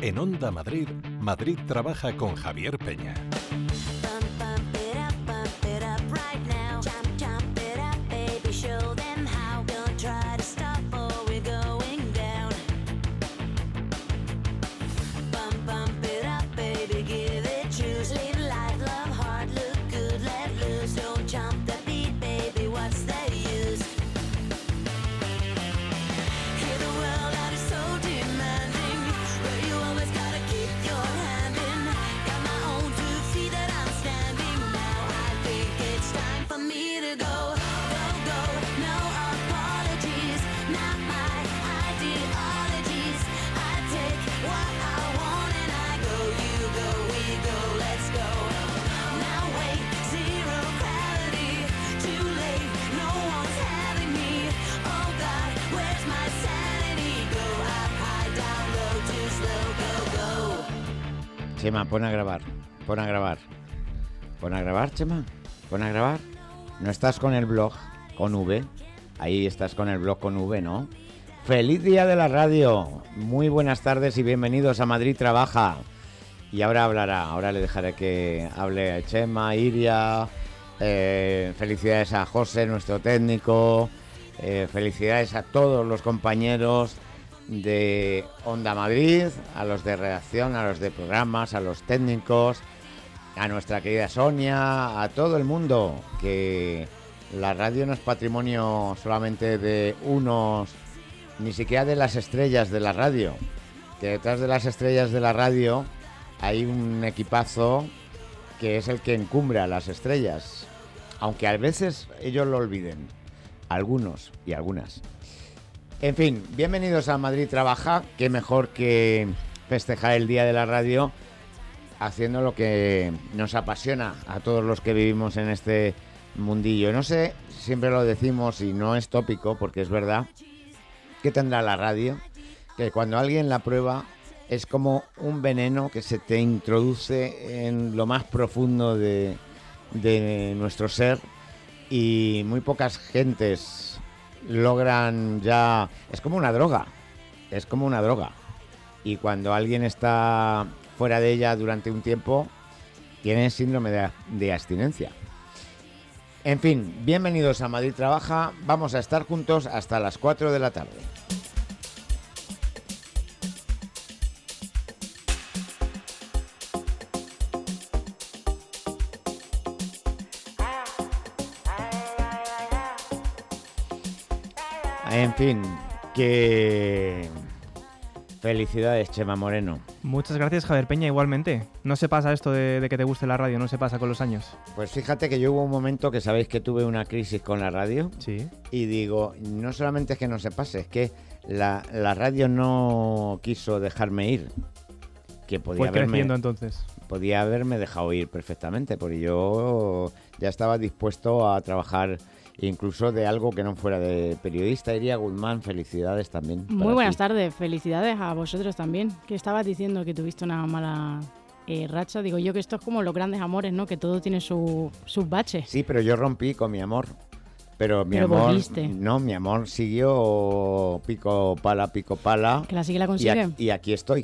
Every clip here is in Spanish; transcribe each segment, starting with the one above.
En Onda Madrid, Madrid trabaja con Javier Peña. Chema, pon a grabar, Chema, pon a grabar. No estás con el blog con V, ahí estás con el blog con V, ¿no? ¡Feliz día de la radio! Muy buenas tardes y bienvenidos a Madrid Trabaja. Y ahora le dejaré que hable a Chema, Iria, felicidades a José, nuestro técnico, felicidades a todos los compañeros de Onda Madrid, a los de redacción, a los de programas, a los técnicos, a nuestra querida Sonia, a todo el mundo, que la radio no es patrimonio solamente de unos, ni siquiera de las estrellas de la radio, que detrás de las estrellas de la radio hay un equipazo que es el que encumbra a las estrellas, aunque a veces ellos lo olviden, algunos y algunas. En fin, bienvenidos a Madrid Trabaja. Qué mejor que festejar el Día de la Radio haciendo lo que nos apasiona a todos los que vivimos en este mundillo. No sé, siempre lo decimos y no es tópico porque es verdad, que tendrá la radio, que cuando alguien la prueba es como un veneno que se te introduce en lo más profundo de nuestro ser y muy pocas gentes logran ya... Es como una droga. Y cuando alguien está fuera de ella durante un tiempo, tiene síndrome de abstinencia. En fin, bienvenidos a Madrid Trabaja. Vamos a estar juntos hasta las 4 de la tarde. En fin, que felicidades, Chema Moreno. Muchas gracias, Javier Peña, igualmente. No se pasa esto de que te guste la radio, no se pasa con los años. Pues fíjate que yo hubo un momento que sabéis que tuve una crisis con la radio. Sí. Y digo, no solamente es que no se pase, es que la radio no quiso dejarme ir. Que fue creciendo entonces. Podía haberme dejado ir perfectamente, porque yo ya estaba dispuesto a trabajar incluso de algo que no fuera de periodista. Iria Guzmán, felicidades también. Muy buenas tardes, felicidades a vosotros también. Que estabas diciendo que tuviste una mala racha. Digo yo que esto es como los grandes amores, ¿no? Que todo tiene sus baches. Sí, pero yo rompí con mi amor. Pero mi amor, volviste. No, mi amor siguió pico pala. Que la sigue la consigue. Y aquí estoy.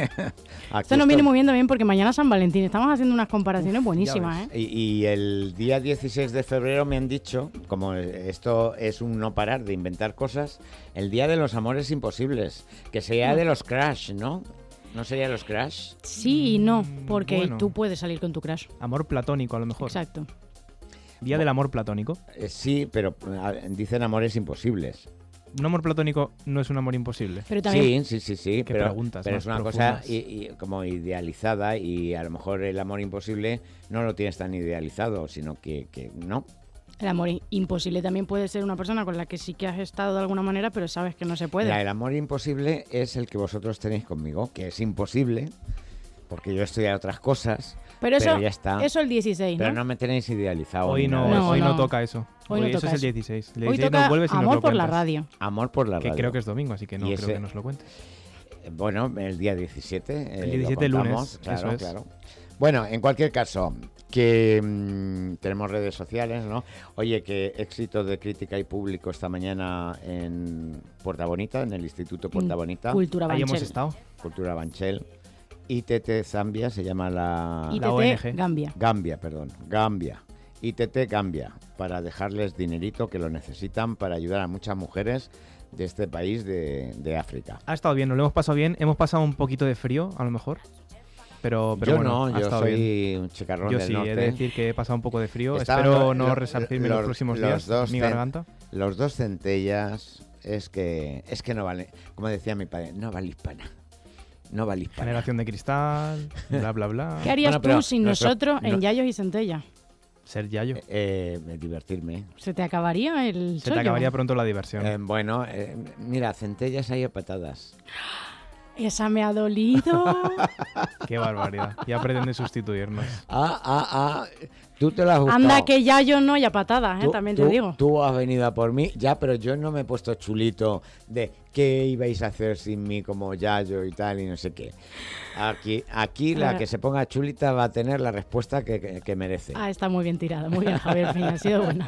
Esto nos viene muy bien también porque mañana es San Valentín. Estamos haciendo unas comparaciones buenísimas, ¿eh? Y el día 16 de febrero me han dicho, como esto es un no parar de inventar cosas, el día de los amores imposibles, que sería de los crush, ¿no? ¿No sería los crush? Sí y no, porque bueno. tú puedes salir con tu crush. Amor platónico, a lo mejor. Exacto. Día del amor platónico. Sí, pero dicen amores imposibles. Un amor platónico no es un amor imposible. Pero también... Sí. Qué preguntas pero más es una profundas. cosa como idealizada, y a lo mejor el amor imposible no lo tienes tan idealizado, sino que no. El amor imposible también puede ser una persona con la que sí que has estado de alguna manera, pero sabes que no se puede. El amor imposible es el que vosotros tenéis conmigo, que es imposible, porque yo estoy a otras cosas. Pero eso ya está. Eso el 16, ¿no? Pero no me tenéis idealizado. Hoy no toca eso. Hoy no eso toca es el eso. 16. El Hoy 16 toca nos vuelves y nos amor lo por la cuentas. radio. Amor por la radio. Que creo que es domingo, así que no creo que nos lo cuentes. Bueno, el día 17. El 17 lunes. Claro, eso es. claro. Bueno, en cualquier caso, que tenemos redes sociales, ¿no? Oye, que éxito de crítica y público esta mañana en Puerta Bonita, en el Instituto Puerta Bonita. Cultura Ahí Banchel. hemos estado. Cultura Banchel. ITT Zambia se llama la ONG. Gambia. Gambia. ITT Gambia, para dejarles dinerito que lo necesitan para ayudar a muchas mujeres de este país de África. Ha estado bien, nos lo hemos pasado bien. Hemos pasado un poquito de frío, a lo mejor. Pero Yo bueno, no, ha yo estado soy bien. un chicarrón Yo del sí, norte. he de decir que he pasado un poco de frío. Estaban Espero no resarcirme los próximos días mi cen- garganta. Los 2 centellas es que no vale, como decía mi padre, no vale hispana. No vale hispana. Generación de cristal, bla, bla, bla. ¿Qué harías Bueno, pero tú sin nosotros en Yayos y Centella? Ser Yayo. Divertirme. ¿Se te acabaría el Se te chollo? acabaría pronto la diversión. Bueno, mira, centellas hay a patadas. Esa me ha dolido. Qué barbaridad. Ya pretende sustituirnos. Tú te lo has buscado. Anda que Yayo no, y a patadas, también te digo. Tú has venido a por mí, ya, pero yo no me he puesto chulito de qué ibais a hacer sin mí como Yayo y tal y no sé qué. Aquí la que se ponga chulita va a tener la respuesta que merece. Está muy bien tirada, muy bien, Javier Peña, ha sido buena.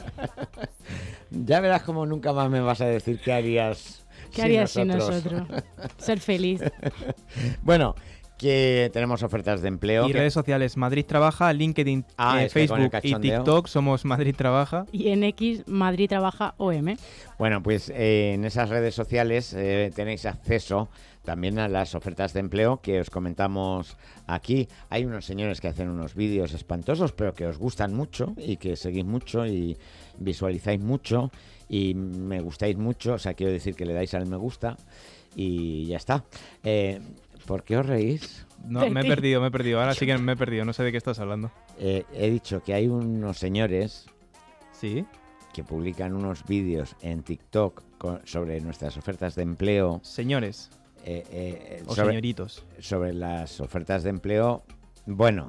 Ya verás como nunca más me vas a decir qué harías. ¿Qué harías sin nosotros? Ser feliz. Bueno, que tenemos ofertas de empleo. Y redes sociales, Madrid Trabaja, LinkedIn, Es que con el Facebook y cachondeo. TikTok somos Madrid Trabaja. Y en X, Madrid Trabaja OM. Bueno, pues en esas redes sociales tenéis acceso también a las ofertas de empleo que os comentamos aquí. Hay unos señores que hacen unos vídeos espantosos, pero que os gustan mucho y que seguís mucho y visualizáis mucho y me gustáis mucho. O sea, quiero decir que le dais al me gusta y ya está. ¿Por qué os reís? No, me he perdido. Ahora sí que me he perdido. No sé de qué estás hablando. He dicho que hay unos señores Sí. que publican unos vídeos en TikTok sobre nuestras ofertas de empleo. Señores o sobre, señoritos. sobre las ofertas de empleo. Bueno,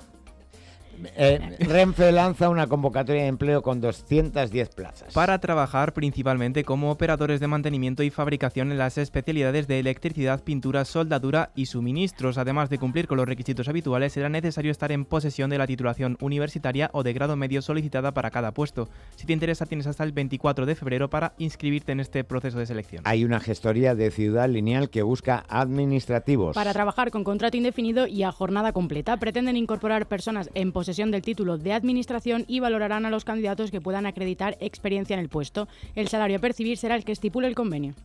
Renfe lanza una convocatoria de empleo con 210 plazas. Para trabajar principalmente como operadores de mantenimiento y fabricación en las especialidades de electricidad, pintura, soldadura y suministros. Además de cumplir con los requisitos habituales, será necesario estar en posesión de la titulación universitaria o de grado medio solicitada para cada puesto. Si te interesa, tienes hasta el 24 de febrero para inscribirte en este proceso de selección. Hay una gestoría de Ciudad Lineal que busca administrativos. Para trabajar con contrato indefinido y a jornada completa, pretenden incorporar personas en posesión del título de administración y valorarán a los candidatos que puedan acreditar experiencia en el puesto. El salario a percibir será el que estipule el convenio.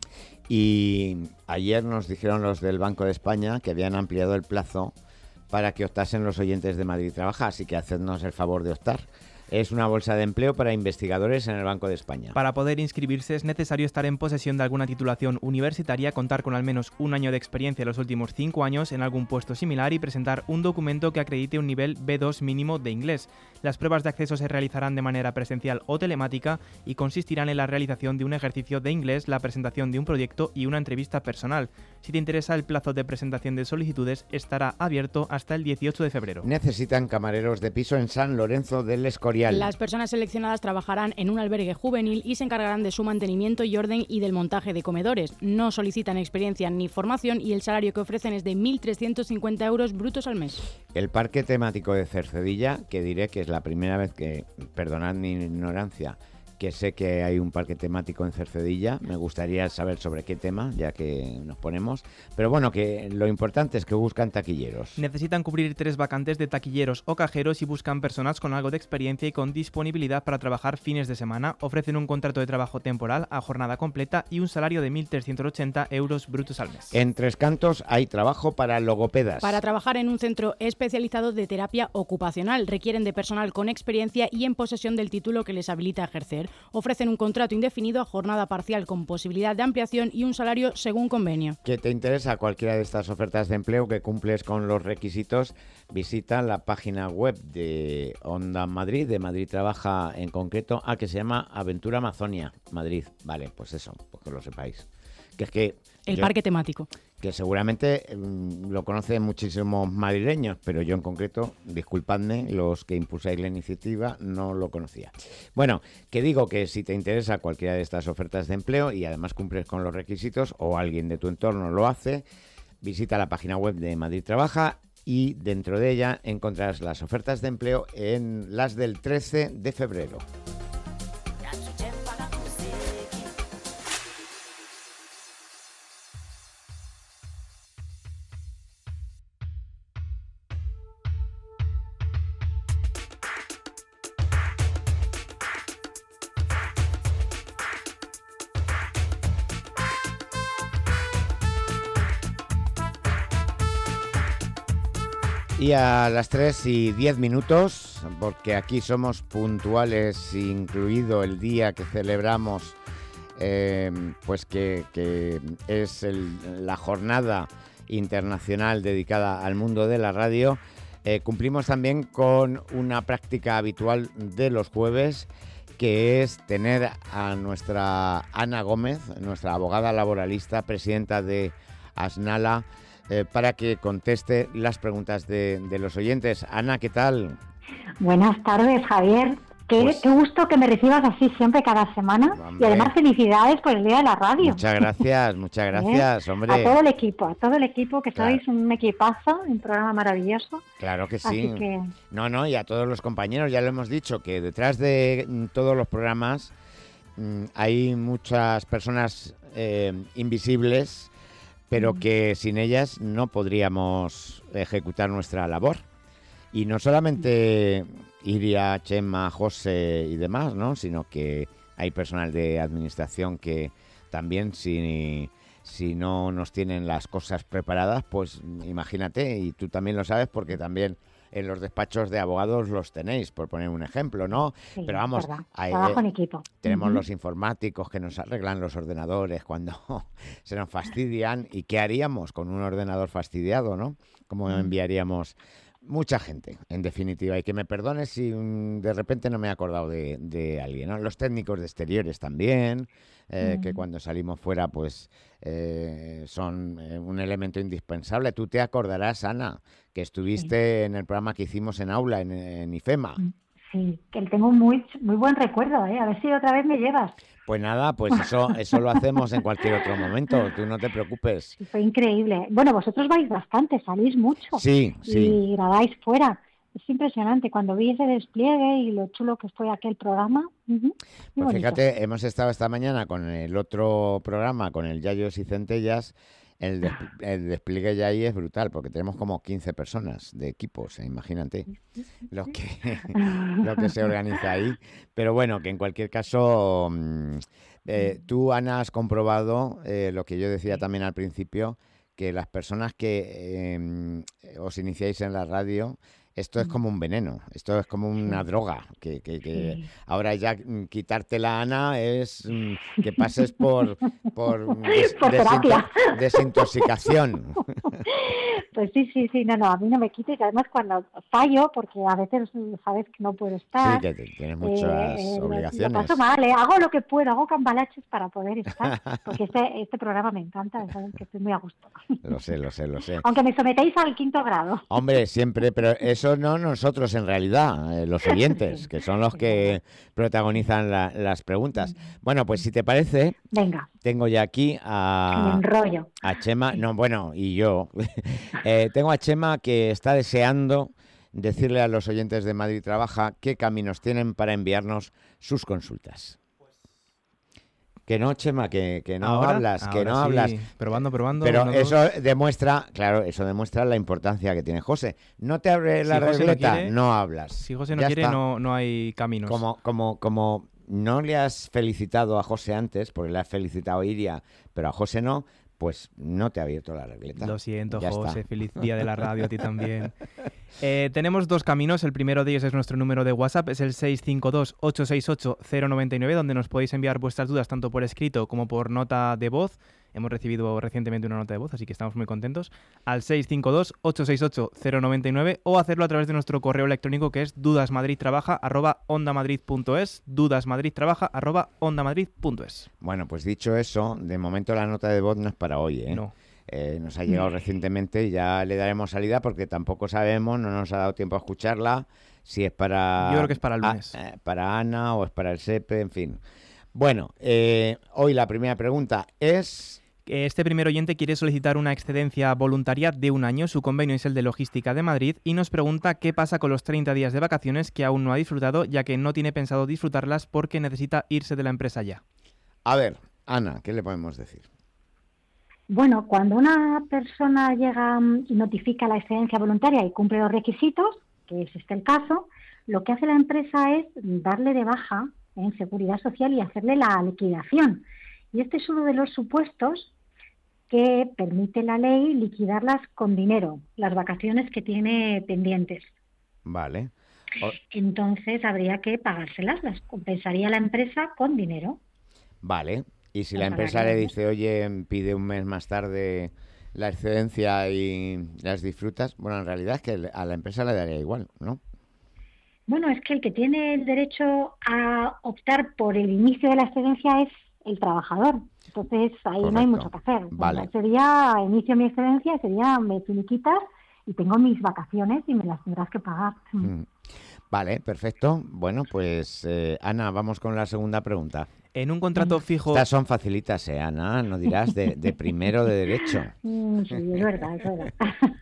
Y ayer nos dijeron los del Banco de España que habían ampliado el plazo para que optasen los oyentes de Madrid Trabaja, así que hacednos el favor de optar. Es una bolsa de empleo para investigadores en el Banco de España. Para poder inscribirse es necesario estar en posesión de alguna titulación universitaria, contar con al menos un año de experiencia en los últimos 5 años en algún puesto similar y presentar un documento que acredite un nivel B2 mínimo de inglés. Las pruebas de acceso se realizarán de manera presencial o telemática y consistirán en la realización de un ejercicio de inglés, la presentación de un proyecto y una entrevista personal. Si te interesa, el plazo de presentación de solicitudes estará abierto hasta el 18 de febrero. Necesitan camareros de piso en San Lorenzo del Escorial. Las personas seleccionadas trabajarán en un albergue juvenil y se encargarán de su mantenimiento y orden y del montaje de comedores. No solicitan experiencia ni formación y el salario que ofrecen es de 1.350 euros brutos al mes. El parque temático de Cercedilla, que diré que es la primera vez que, perdonad mi ignorancia, que sé que hay un parque temático en Cercedilla. Me gustaría saber sobre qué tema, ya que nos ponemos. Pero bueno, que lo importante es que buscan taquilleros. Necesitan cubrir 3 vacantes de taquilleros o cajeros y buscan personas con algo de experiencia y con disponibilidad para trabajar fines de semana. Ofrecen un contrato de trabajo temporal a jornada completa y un salario de 1.380 euros brutos al mes. En Tres Cantos hay trabajo para logopedas. Para trabajar en un centro especializado de terapia ocupacional, requieren de personal con experiencia y en posesión del título que les habilita a ejercer. Ofrecen un contrato indefinido a jornada parcial con posibilidad de ampliación y un salario según convenio. ¿Que te interesa cualquiera de estas ofertas de empleo que cumples con los requisitos? Visita la página web de Onda Madrid, de Madrid Trabaja en concreto, que se llama Aventura Amazonia Madrid. Vale, pues eso, pues que lo sepáis. Que es que El parque temático. Que seguramente lo conocen muchísimos madrileños, pero yo en concreto, disculpadme, los que impulsáis la iniciativa, no lo conocía. Bueno, que digo que si te interesa cualquiera de estas ofertas de empleo y además cumples con los requisitos o alguien de tu entorno lo hace, visita la página web de Madrid Trabaja y dentro de ella encontrarás las ofertas de empleo en las del 13 de febrero. Y a las 3:10, porque aquí somos puntuales, incluido el día que celebramos, pues que es la jornada internacional dedicada al mundo de la radio, cumplimos también con una práctica habitual de los jueves, que es tener a nuestra Ana Gómez, nuestra abogada laboralista, presidenta de Asnala, para que conteste las preguntas de los oyentes. Ana, ¿qué tal? Buenas tardes, Javier. Qué gusto que me recibas así siempre cada semana. Hombre. Y además felicidades por el Día de la Radio. Muchas gracias, hombre. A todo el equipo, que sois un equipazo, un programa maravilloso. Claro que sí. Así que... No, y a todos los compañeros, ya lo hemos dicho, que detrás de todos los programas hay muchas personas invisibles, pero que sin ellas no podríamos ejecutar nuestra labor. Y no solamente Iria, Chema, José y demás, ¿no? Sino que hay personal de administración que también, si no nos tienen las cosas preparadas, pues imagínate, y tú también lo sabes porque también en los despachos de abogados los tenéis, por poner un ejemplo, ¿no? Sí, pero vamos, trabajo en equipo. Tenemos los informáticos que nos arreglan los ordenadores cuando se nos fastidian. ¿Y qué haríamos con un ordenador fastidiado, no? ¿Cómo enviaríamos? Mucha gente, en definitiva, y que me perdones si de repente no me he acordado de alguien, ¿no? Los técnicos de exteriores también, que cuando salimos fuera pues son un elemento indispensable. Tú te acordarás, Ana, que estuviste en el programa que hicimos en Aula, en IFEMA. Sí, que tengo muy buen recuerdo, a ver si otra vez me llevas. Pues nada, pues eso lo hacemos en cualquier otro momento, tú no te preocupes. Sí, fue increíble. Bueno, vosotros vais bastante, salís mucho. Sí. Y grabáis fuera. Es impresionante, cuando vi ese despliegue y lo chulo que fue aquel programa. Pues fíjate, hemos estado esta mañana con el otro programa, con el Yayos y Centellas. El despliegue ya ahí es brutal, porque tenemos como 15 personas de equipos, imagínate lo que se organiza ahí. Pero bueno, que en cualquier caso, tú, Ana, has comprobado lo que yo decía también al principio, que las personas que os iniciáis en la radio, esto es como un veneno, esto es como una droga, que ahora ya quitártela, Ana, es que pases por desintoxicación. Pues sí, no, a mí no me quites, además cuando fallo, porque a veces sabes que no puedo estar. Sí, que tienes muchas obligaciones. Lo paso mal, hago lo que puedo, hago cambalaches para poder estar, porque este programa me encanta, saben que estoy muy a gusto. Lo sé. Aunque me sometéis al 5º grado. Hombre, siempre, pero eso no nosotros en realidad, los oyentes, que son los que protagonizan las preguntas. Bueno, pues si te parece, venga. Tengo ya aquí a Chema, y yo. Tengo a Chema que está deseando decirle a los oyentes de Madrid Trabaja qué caminos tienen para enviarnos sus consultas. Que no, Chema, que no hablas, que no hablas. Probando. Pero eso demuestra la importancia que tiene José. No te abre la regleta, no hablas. Si José no quiere, no hay caminos. Como no le has felicitado a José antes, porque le has felicitado a Iria, pero a José no, pues no te ha abierto la regleta. Lo siento, ya José, está. Feliz día de la radio a ti también. Tenemos dos caminos, el primero de ellos es nuestro número de WhatsApp, es el 652-868-099, donde nos podéis enviar vuestras dudas tanto por escrito como por nota de voz. Hemos recibido recientemente una nota de voz, así que estamos muy contentos. Al 652-868-099 o hacerlo a través de nuestro correo electrónico, que es dudasmadridtrabaja@ondamadrid.es, dudasmadridtrabaja@ondamadrid.es. Bueno, pues dicho eso, de momento la nota de voz no es para hoy, ¿eh? No. Nos ha llegado recientemente y ya le daremos salida porque tampoco sabemos, no nos ha dado tiempo a escucharla, si es para... Yo creo que es para el lunes. Para Ana o es para el SEPE, en fin. Bueno, hoy la primera pregunta es... Este primer oyente quiere solicitar una excedencia voluntaria de 1 año. Su convenio es el de Logística de Madrid y nos pregunta qué pasa con los 30 días de vacaciones que aún no ha disfrutado, ya que no tiene pensado disfrutarlas porque necesita irse de la empresa ya. A ver, Ana, ¿qué le podemos decir? Bueno, cuando una persona llega y notifica la excedencia voluntaria y cumple los requisitos, que es el caso, lo que hace la empresa es darle de baja en Seguridad Social y hacerle la liquidación. Y este es uno de los supuestos que permite la ley liquidarlas con dinero, las vacaciones que tiene pendientes. Vale. Entonces habría que pagárselas, las compensaría la empresa con dinero. Vale. Y si la empresa le dice, oye, pide un mes más tarde la excedencia y las disfrutas, bueno, en realidad es que a la empresa le daría igual, ¿no? Bueno, es que el que tiene el derecho a optar por el inicio de la excedencia es el trabajador. Entonces ahí Correcto. no hay mucho que hacer. Vale. Ese día inicio mi excedencia, ese día me finiquitas y tengo mis vacaciones y me las tendrás que pagar. Vale, perfecto. Bueno, pues Ana, vamos con la segunda pregunta. En un contrato fijo... Estas son facilitas, Ana, no dirás de primero de derecho. Sí, es verdad, es verdad.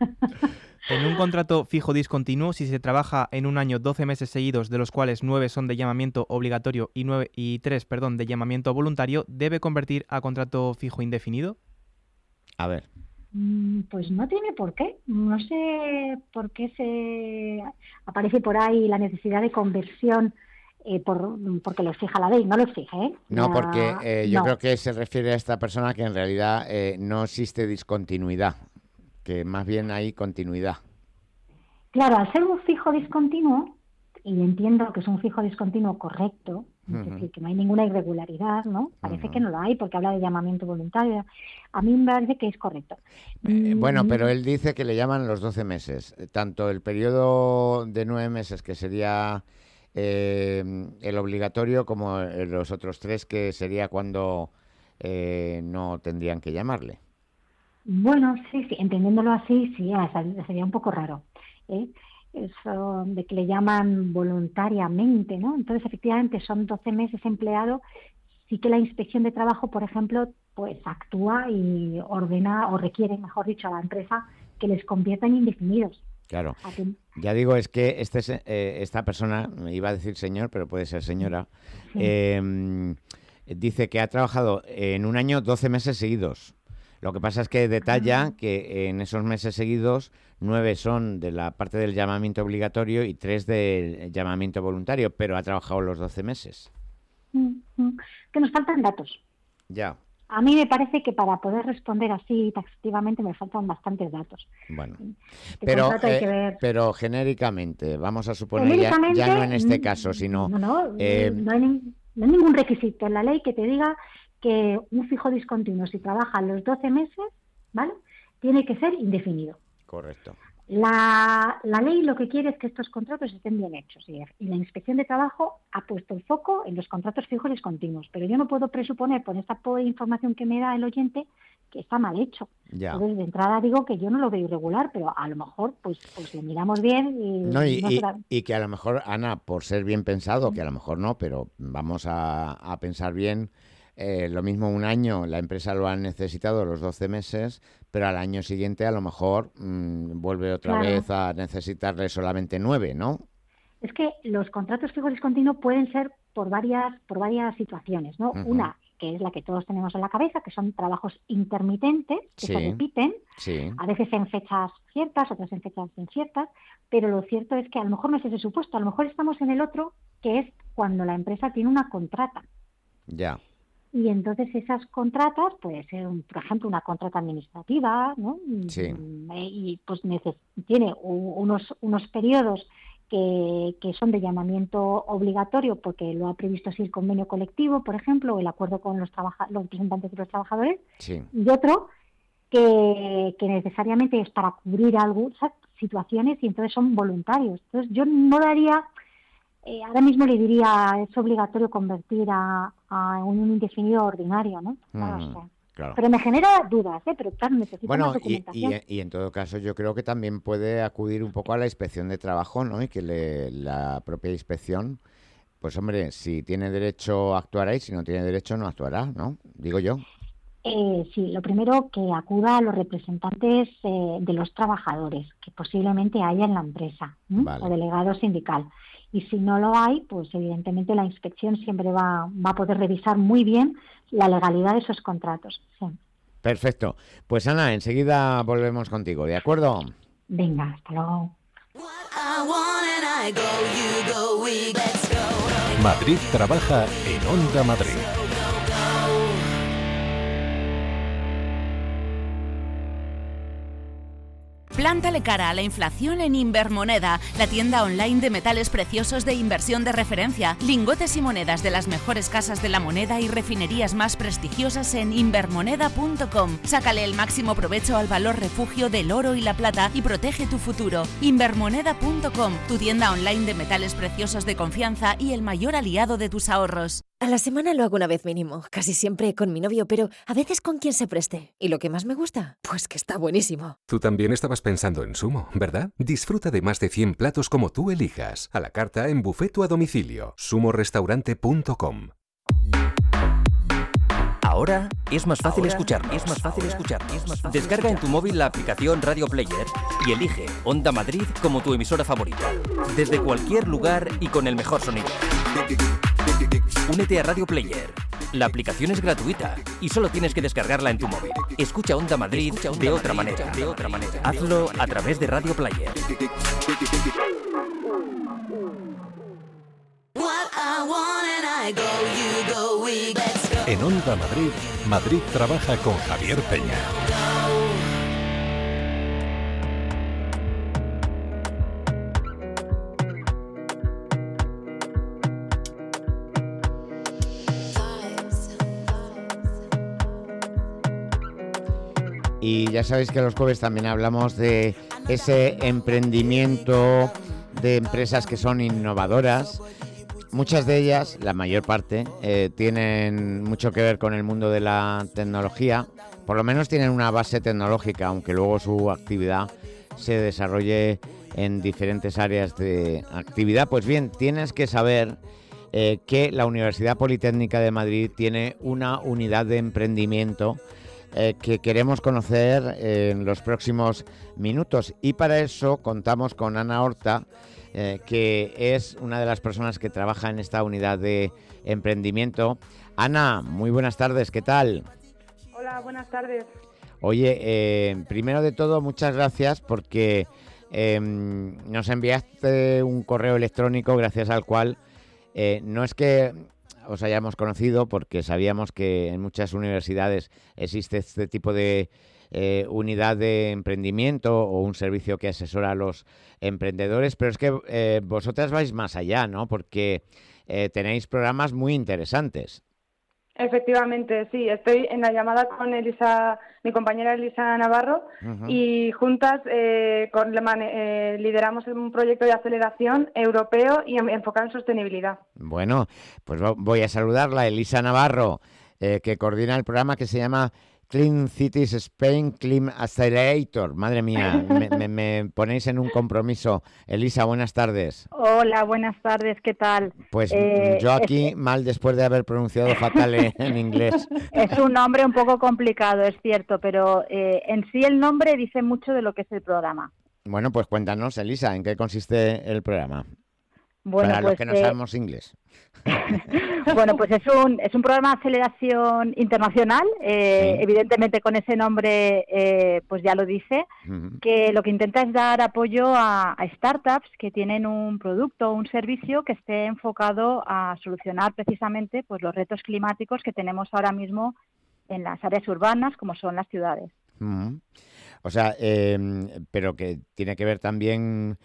En un contrato fijo discontinuo, si se trabaja en un año 12 meses seguidos, de los cuales 9 son de llamamiento obligatorio y 3 de llamamiento voluntario, ¿debe convertir a contrato fijo indefinido? A ver. Pues no tiene por qué. No sé por qué se aparece por ahí la necesidad de conversión porque lo exija la ley. No lo exige, ¿eh? No, porque yo creo que se refiere a esta persona que en realidad no existe discontinuidad, que más bien hay continuidad. Claro, al ser un fijo discontinuo, y entiendo que es un fijo discontinuo correcto, es decir, que no hay ninguna irregularidad, ¿no? Parece que no lo hay porque habla de llamamiento voluntario. A mí me parece que es correcto. Bueno, pero él dice que le llaman los 12 meses. Tanto el periodo de 9 meses, que sería el obligatorio, como los otros 3, que sería cuando no tendrían que llamarle. Bueno, sí, entendiéndolo así, sí, sería un poco raro, ¿eh? Eso de que le llaman voluntariamente, ¿no? Entonces, efectivamente, son 12 meses empleado. Sí que la inspección de trabajo, por ejemplo, pues actúa y ordena, o requiere, mejor dicho, a la empresa que les convierta en indefinidos. Claro. Ya digo, es que esta persona, iba a decir señor, pero puede ser señora, sí. Dice que ha trabajado en un año 12 meses seguidos. Lo que pasa es que detalla que en esos meses seguidos 9 son de la parte del llamamiento obligatorio y 3 del llamamiento voluntario, pero ha trabajado los 12 meses. Que nos faltan datos. Ya. A mí me parece que para poder responder así taxativamente me faltan bastantes datos. Bueno, pero genéricamente, vamos a suponer, ya no en este caso, sino... No hay ningún requisito en la ley que te diga que un fijo discontinuo, si trabaja los 12 meses, ¿vale?, tiene que ser indefinido. Correcto. La ley lo que quiere es que estos contratos estén bien hechos, y la Inspección de Trabajo ha puesto el foco en los contratos fijos discontinuos, pero yo no puedo presuponer, por esta información que me da el oyente, que está mal hecho. Ya. Entonces, de entrada digo que yo no lo veo irregular, pero a lo mejor pues lo miramos bien y que a lo mejor, Ana, por ser bien pensado, que a lo mejor no, pero vamos a pensar bien. Lo mismo un año la empresa lo ha necesitado los 12 meses, pero al año siguiente a lo mejor vuelve otra vez a necesitarle solamente 9, ¿no? Es que los contratos fijos discontinuos pueden ser por varias situaciones, ¿no? Una, que es la que todos tenemos en la cabeza, que son trabajos intermitentes, que se repiten, a veces en fechas ciertas, otras en fechas inciertas, pero lo cierto es que a lo mejor no es ese supuesto, a lo mejor estamos en el otro, que es cuando la empresa tiene una contrata. Ya. Y entonces esas contratas, puede ser, por ejemplo, una contrata administrativa, ¿no? Sí. Y pues tiene unos periodos que son de llamamiento obligatorio porque lo ha previsto así el convenio colectivo, por ejemplo, o el acuerdo con los representantes de los trabajadores, sí. Y otro que necesariamente es para cubrir algunas situaciones y entonces son voluntarios. Entonces yo no daría... ahora mismo le diría, es obligatorio convertir a un indefinido ordinario, ¿no? Claro. Pero me genera dudas, pero claro, necesito más documentación. Y en todo caso yo creo que también puede acudir un poco a la inspección de trabajo, ¿no? Y que la propia inspección, pues hombre, si tiene derecho actuará y si no tiene derecho no actuará, ¿no? Digo yo. Sí, lo primero que acuda a los representantes de los trabajadores, que posiblemente haya en la empresa, vale. O delegado sindical. Y si no lo hay, pues evidentemente la inspección siempre va a poder revisar muy bien la legalidad de esos contratos. Sí. Perfecto. Pues Ana, enseguida volvemos contigo, ¿de acuerdo? Venga, hasta luego. Madrid trabaja en Onda Madrid. Plántale cara a la inflación en Invermoneda, la tienda online de metales preciosos de inversión de referencia, lingotes y monedas de las mejores casas de la moneda y refinerías más prestigiosas en invermoneda.com. Sácale el máximo provecho al valor refugio del oro y la plata y protege tu futuro. Invermoneda.com, tu tienda online de metales preciosos de confianza y el mayor aliado de tus ahorros. A la semana lo hago una vez mínimo, casi siempre con mi novio, pero a veces con quien se preste. ¿Y lo que más me gusta? Pues que está buenísimo. Tú también estabas pensando en Sumo, ¿verdad? Disfruta de más de 100 platos como tú elijas, a la carta, en buffet o a domicilio. sumorestaurante.com. Ahora es más fácil escucharnos. Descarga en tu móvil la aplicación Radio Player y elige Onda Madrid como tu emisora favorita. Desde cualquier lugar y con el mejor sonido. Únete a Radio Player. La aplicación es gratuita y solo tienes que descargarla en tu móvil. Escucha Onda Madrid de otra manera. Hazlo a través de Radio Player. En Onda Madrid, Madrid trabaja con Javier Peña. Y ya sabéis que los jueves también hablamos de ese emprendimiento de empresas que son innovadoras. Muchas de ellas, la mayor parte, tienen mucho que ver con el mundo de la tecnología. Por lo menos tienen una base tecnológica, aunque luego su actividad se desarrolle en diferentes áreas de actividad. Pues bien, tienes que saber que la Universidad Politécnica de Madrid tiene una unidad de emprendimiento que queremos conocer en los próximos minutos. Y para eso contamos con Ana Horta, que es una de las personas que trabaja en esta unidad de emprendimiento. Ana, muy buenas tardes, ¿qué tal? Hola, buenas tardes. Oye, primero de todo, muchas gracias porque nos enviaste un correo electrónico gracias al cual no es que os hayamos conocido, porque sabíamos que en muchas universidades existe este tipo de unidad de emprendimiento o un servicio que asesora a los emprendedores, pero es que vosotras vais más allá, ¿no? Porque tenéis programas muy interesantes. Efectivamente, sí. Estoy en la llamada con Elisa, mi compañera Elisa Navarro, y juntas lideramos un proyecto de aceleración europeo y enfocado en sostenibilidad. Bueno, pues voy a saludarla, Elisa Navarro, que coordina el programa que se llama Clean Cities Spain Clean Accelerator. Madre mía, me ponéis en un compromiso. Elisa, buenas tardes. Hola, buenas tardes, ¿qué tal? Pues yo aquí mal después de haber pronunciado fatal en inglés. Es un nombre un poco complicado, es cierto, pero en sí el nombre dice mucho de lo que es el programa. Bueno, pues cuéntanos, Elisa, ¿en qué consiste el programa? Bueno, para pues, los que no sabemos inglés. Bueno, pues es un programa de aceleración internacional, Sí. Evidentemente con ese nombre pues ya lo dice, que lo que intenta es dar apoyo a startups que tienen un producto o un servicio que esté enfocado a solucionar precisamente pues los retos climáticos que tenemos ahora mismo en las áreas urbanas, como son las ciudades. O sea, pero que tiene que ver también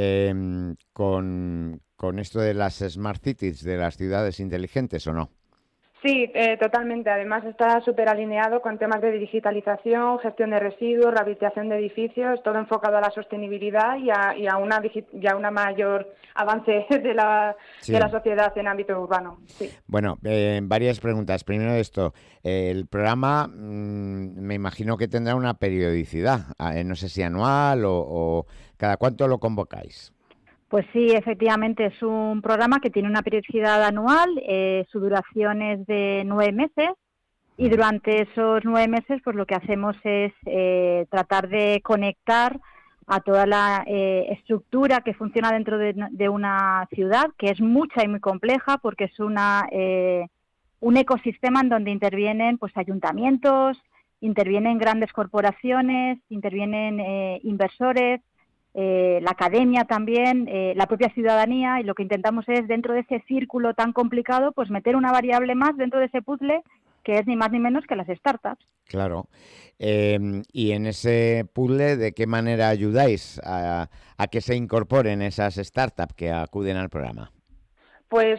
con esto de las Smart Cities, de las ciudades inteligentes, ¿o no? Sí, totalmente. Además está súper alineado con temas de digitalización, gestión de residuos, rehabilitación de edificios, todo enfocado a la sostenibilidad y a una mayor avance de la sociedad en ámbito urbano. Sí. Bueno, varias preguntas. Primero esto, el programa me imagino que tendrá una periodicidad, no sé si anual o cada cuánto lo convocáis. Pues sí, efectivamente, es un programa que tiene una periodicidad anual, su duración es de 9 meses y durante esos 9 meses pues lo que hacemos es tratar de conectar a toda la estructura que funciona dentro de una ciudad, que es mucha y muy compleja porque es un ecosistema en donde intervienen pues ayuntamientos, intervienen grandes corporaciones, intervienen inversores, la academia también, la propia ciudadanía, y lo que intentamos es, dentro de ese círculo tan complicado, pues meter una variable más dentro de ese puzzle que es ni más ni menos que las startups. Claro. Y en ese puzzle, ¿de qué manera ayudáis a que se incorporen esas startups que acuden al programa? Pues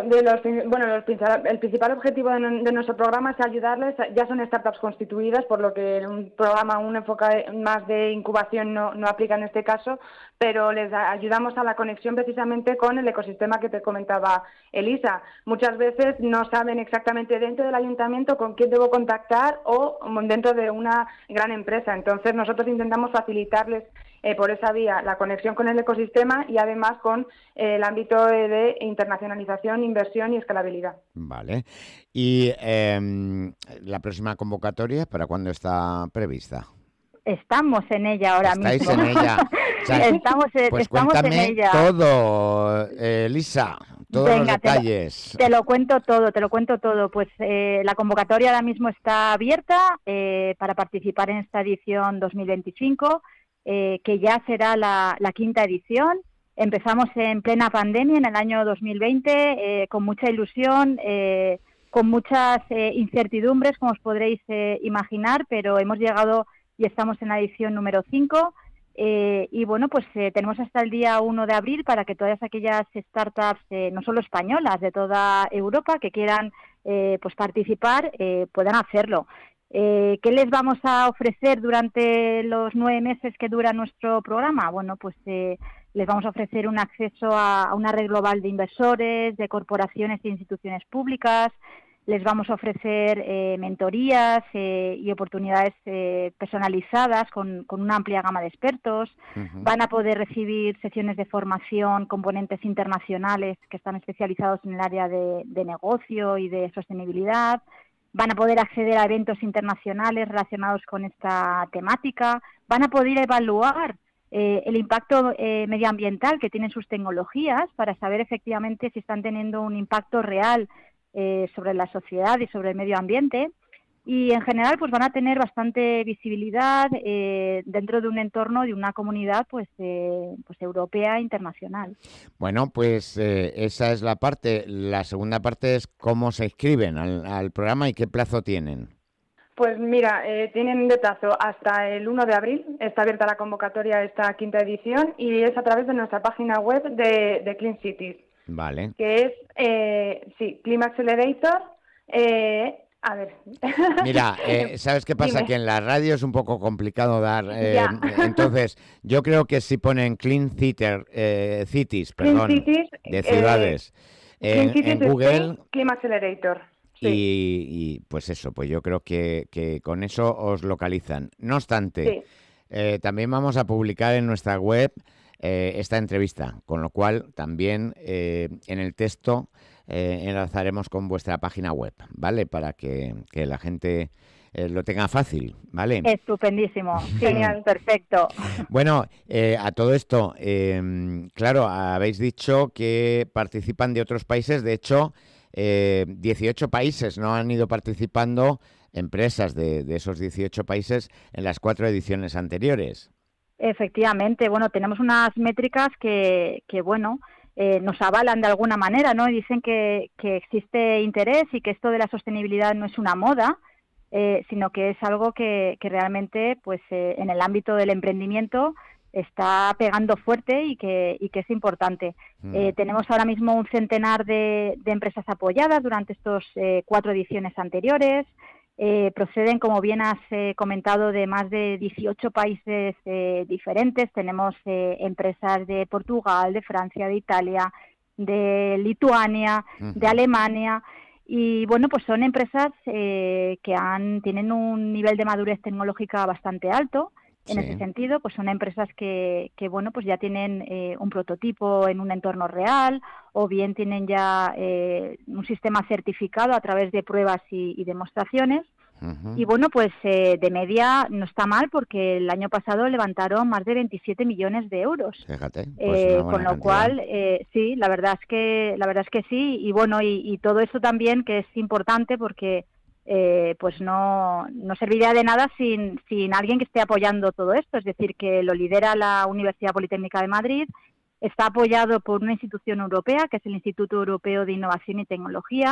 el principal objetivo de nuestro programa es ayudarles. Ya son startups constituidas, por lo que un programa, un enfoque más de incubación no aplica en este caso, pero les ayudamos a la conexión precisamente con el ecosistema que te comentaba Elisa. Muchas veces no saben exactamente dentro del ayuntamiento con quién debo contactar o dentro de una gran empresa. Entonces nosotros intentamos facilitarles por esa vía la conexión con el ecosistema y además con el ámbito de internacionalización, inversión y escalabilidad. Vale. ¿Y la próxima convocatoria para cuándo está prevista? Estamos en ella ahora mismo. ¿Estáis en ella? O sea, estamos cuéntame en ella. todo, Elisa, todos los detalles. Te lo cuento todo. Pues la convocatoria ahora mismo está abierta para participar en esta edición 2025. Que ya será la quinta edición. Empezamos en plena pandemia en el año 2020, con mucha ilusión, con muchas incertidumbres, como os podréis imaginar, pero hemos llegado y estamos en la edición número 5. Y bueno, pues tenemos hasta el día 1 de abril para que todas aquellas startups, no solo españolas, de toda Europa, que quieran pues participar, puedan hacerlo. ¿Qué les vamos a ofrecer durante los 9 meses que dura nuestro programa? Bueno, pues les vamos a ofrecer un acceso a una red global de inversores, de corporaciones e instituciones públicas. Les vamos a ofrecer mentorías y oportunidades personalizadas con una amplia gama de expertos. Uh-huh. Van a poder recibir sesiones de formación con ponentes internacionales que están especializados en el área de negocio y de sostenibilidad. Van a poder acceder a eventos internacionales relacionados con esta temática. Van a poder evaluar el impacto medioambiental que tienen sus tecnologías para saber efectivamente si están teniendo un impacto real sobre la sociedad y sobre el medio ambiente. Y en general pues van a tener bastante visibilidad dentro de un entorno, de una comunidad pues europea e internacional. Bueno, pues esa es la parte. La segunda parte es cómo se inscriben al programa y qué plazo tienen. Pues mira, tienen de plazo hasta el 1 de abril. Está abierta la convocatoria a esta quinta edición y es a través de nuestra página web de Clean Cities. Vale. Que es, Climate Accelerator. A ver. Mira, ¿sabes qué pasa? Dime. Que en la radio es un poco complicado dar... entonces, yo creo que si ponen Clean Cities, perdón, Cities, de ciudades, en Google... Climate Accelerator. Sí. Y pues eso, pues yo creo que con eso os localizan. No obstante, también vamos a publicar en nuestra web esta entrevista, con lo cual también en el texto... enlazaremos con vuestra página web, ¿vale? Para que la gente lo tenga fácil, ¿vale? Estupendísimo, genial, perfecto. Bueno, a todo esto, claro, habéis dicho que participan de otros países, de hecho, 18 países no han ido participando, empresas de esos 18 países en las 4 ediciones anteriores. Efectivamente, bueno, tenemos unas métricas que bueno... nos avalan de alguna manera, ¿no? Y dicen que existe interés y que esto de la sostenibilidad no es una moda, sino que es algo que realmente, pues, en el ámbito del emprendimiento está pegando fuerte y que es importante. Tenemos ahora mismo un centenar de empresas apoyadas durante estos 4 ediciones anteriores. Proceden, como bien has comentado, de más de 18 países diferentes. Tenemos empresas de Portugal, de Francia, de Italia, de Lituania, de Alemania. Y bueno, pues son empresas que tienen un nivel de madurez tecnológica bastante alto. En ese sentido, pues son empresas que bueno, pues ya tienen un prototipo en un entorno real, o bien tienen ya un sistema certificado a través de pruebas y demostraciones. Uh-huh. Y bueno, pues de media no está mal, porque el año pasado levantaron más de 27 millones de euros. Fíjate, pues con lo cual, sí, la verdad es que sí. Y bueno, y todo eso también, que es importante, porque pues no serviría de nada sin alguien que esté apoyando todo esto. Es decir, que lo lidera la Universidad Politécnica de Madrid, está apoyado por una institución europea, que es el Instituto Europeo de Innovación y Tecnología,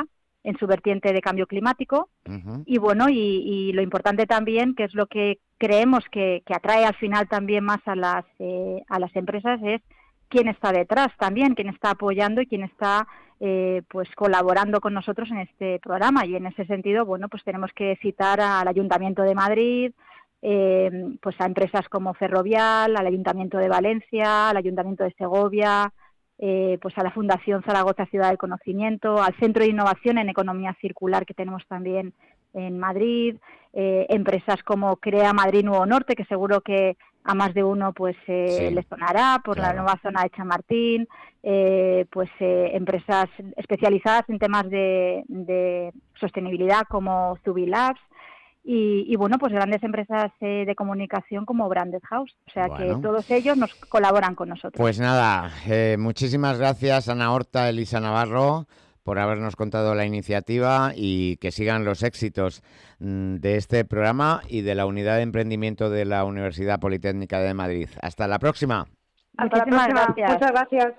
en su vertiente de cambio climático. Y bueno, y lo importante también, que es lo que creemos que atrae al final también más a las empresas, es quién está detrás también, quién está apoyando y quién está pues colaborando con nosotros en este programa. Y en ese sentido, bueno, pues tenemos que citar al Ayuntamiento de Madrid, pues a empresas como Ferrovial, al Ayuntamiento de Valencia, al Ayuntamiento de Segovia, pues a la Fundación Zaragoza Ciudad del Conocimiento, al Centro de Innovación en Economía Circular que tenemos también en Madrid, empresas como Crea Madrid Nuevo Norte, que seguro que a más de uno pues les sonará por la nueva zona de Chamartín, pues empresas especializadas en temas de sostenibilidad como Zubilabs, y bueno, pues grandes empresas de comunicación como Branded House. O sea que todos ellos nos colaboran con nosotros. Pues nada, muchísimas gracias Ana Horta, Elisa Navarro, por habernos contado la iniciativa y que sigan los éxitos de este programa y de la Unidad de Emprendimiento de la Universidad Politécnica de Madrid. Hasta la próxima. Hasta la próxima. Gracias. Muchas gracias.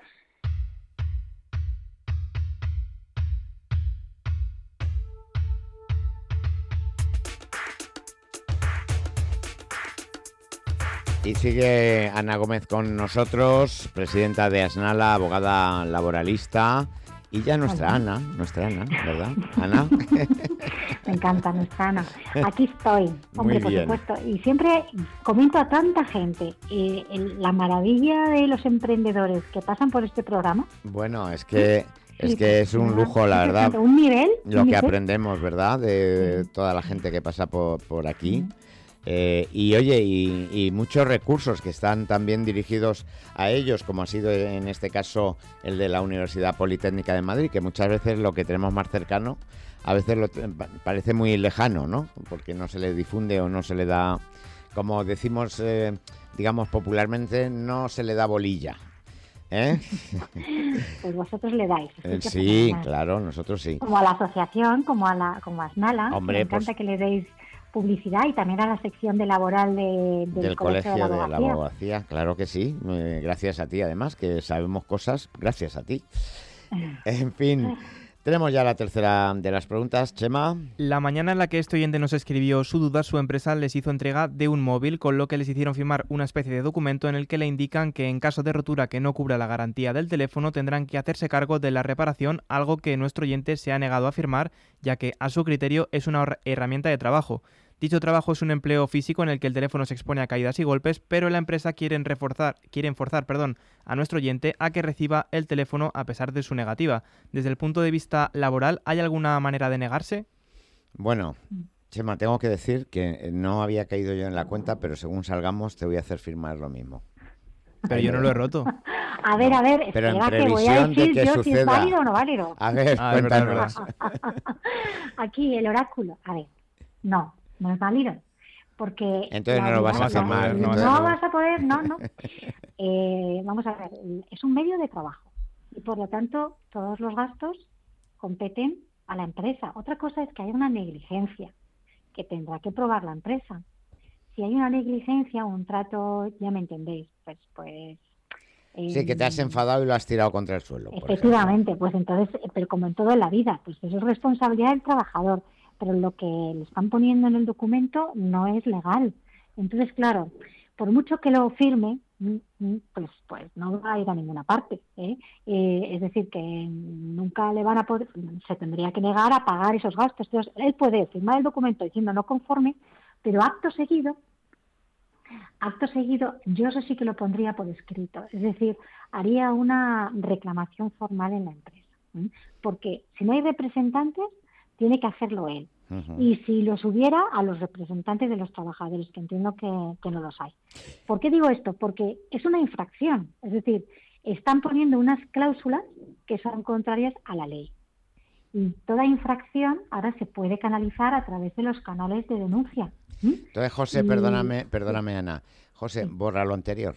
Y sigue Ana Gómez con nosotros, presidenta de Asnala, abogada laboralista. Y ya nuestra Ana, ¿verdad? Ana. Me encanta nuestra Ana. Aquí estoy, hombre, por supuesto. Y siempre comento a tanta gente la maravilla de los emprendedores que pasan por este programa. Bueno, es que es un lujo, la verdad. Un nivel. Lo que aprendemos, ¿verdad? De toda la gente que pasa por aquí. Y oye, y muchos recursos que están también dirigidos a ellos, como ha sido en este caso el de la Universidad Politécnica de Madrid, que muchas veces lo que tenemos más cercano a veces parece muy lejano, ¿no? Porque no se le difunde o no se le da, como decimos, digamos popularmente, no se le da bolilla. Pues vosotros le dais. Sí, claro, nosotros sí. Como a la asociación, como a Asnala. Hombre, me encanta que le deis publicidad, y también a la sección de laboral del Colegio de la Abogacía. Claro que sí, gracias a ti además, que sabemos cosas gracias a ti. En fin, tenemos ya la tercera de las preguntas, Chema. La mañana en la que este oyente nos escribió su duda, su empresa les hizo entrega de un móvil, con lo que les hicieron firmar una especie de documento en el que le indican que en caso de rotura que no cubra la garantía del teléfono tendrán que hacerse cargo de la reparación, algo que nuestro oyente se ha negado a firmar, ya que a su criterio es una herramienta de trabajo. Dicho trabajo es un empleo físico en el que el teléfono se expone a caídas y golpes, pero en la empresa quieren forzar a nuestro oyente a que reciba el teléfono a pesar de su negativa. Desde el punto de vista laboral, ¿hay alguna manera de negarse? Bueno, Chema, tengo que decir que no había caído yo en la cuenta, pero según salgamos te voy a hacer firmar lo mismo. Pero yo no lo he roto. A ver, pero espera, que voy a decir de que yo suceda. Si es válido o no válido. A ver, cuéntanos. Aquí el oráculo. A ver, no es válido. Porque entonces no lo vas a firmar. No vas a poder, no. Vamos a ver, es un medio de trabajo. Y por lo tanto, todos los gastos competen a la empresa. Otra cosa es que hay una negligencia que tendrá que probar la empresa. Si hay una negligencia o un trato, ya me entendéis, pues sí, que te has enfadado y lo has tirado contra el suelo. Efectivamente, pues entonces, pero como en todo en la vida, pues eso es responsabilidad del trabajador, pero lo que le están poniendo en el documento no es legal. Entonces, claro, por mucho que lo firme, pues no va a ir a ninguna parte, es decir, que nunca le van a poder, se tendría que negar a pagar esos gastos. Entonces, él puede firmar el documento diciendo no conforme, pero acto seguido, yo eso sí que lo pondría por escrito. Es decir, haría una reclamación formal en la empresa. Porque si no hay representantes, tiene que hacerlo él. Uh-huh. Y si los hubiera, a los representantes de los trabajadores, que entiendo que no los hay. ¿Por qué digo esto? Porque es una infracción. Es decir, están poniendo unas cláusulas que son contrarias a la ley. Y toda infracción ahora se puede canalizar a través de los canales de denuncia. Entonces, José, perdóname, Ana. José, borra lo anterior.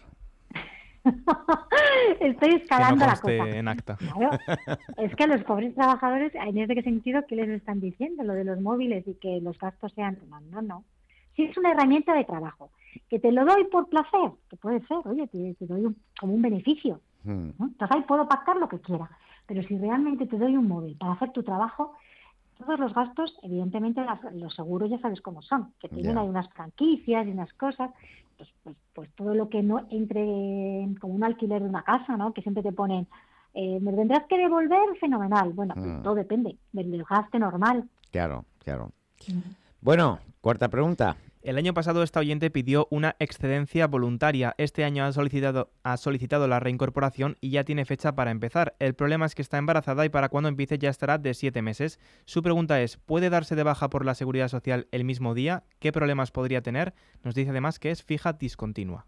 Estoy escalando la cosa. En acta. Claro, es que los pobres trabajadores, ¿en ese sentido qué les están diciendo? Lo de los móviles y que los gastos sean... No. Si es una herramienta de trabajo, que te lo doy por placer, que puede ser, oye, te doy como un beneficio. ¿No? Entonces ahí puedo pactar lo que quiera. Pero si realmente te doy un móvil para hacer tu trabajo, todos los gastos, evidentemente los seguros ya sabes cómo son, que tienen ahí unas franquicias y unas cosas, pues todo lo que no entre como un alquiler de una casa, ¿no? Que siempre te ponen, me tendrás que devolver, fenomenal. Bueno, pues todo depende del desgaste normal. Claro. Bueno, cuarta pregunta. El año pasado esta oyente pidió una excedencia voluntaria. Este año ha solicitado la reincorporación y ya tiene fecha para empezar. El problema es que está embarazada y para cuando empiece ya estará de 7 meses. Su pregunta es, ¿puede darse de baja por la Seguridad Social el mismo día? ¿Qué problemas podría tener? Nos dice además que es fija discontinua.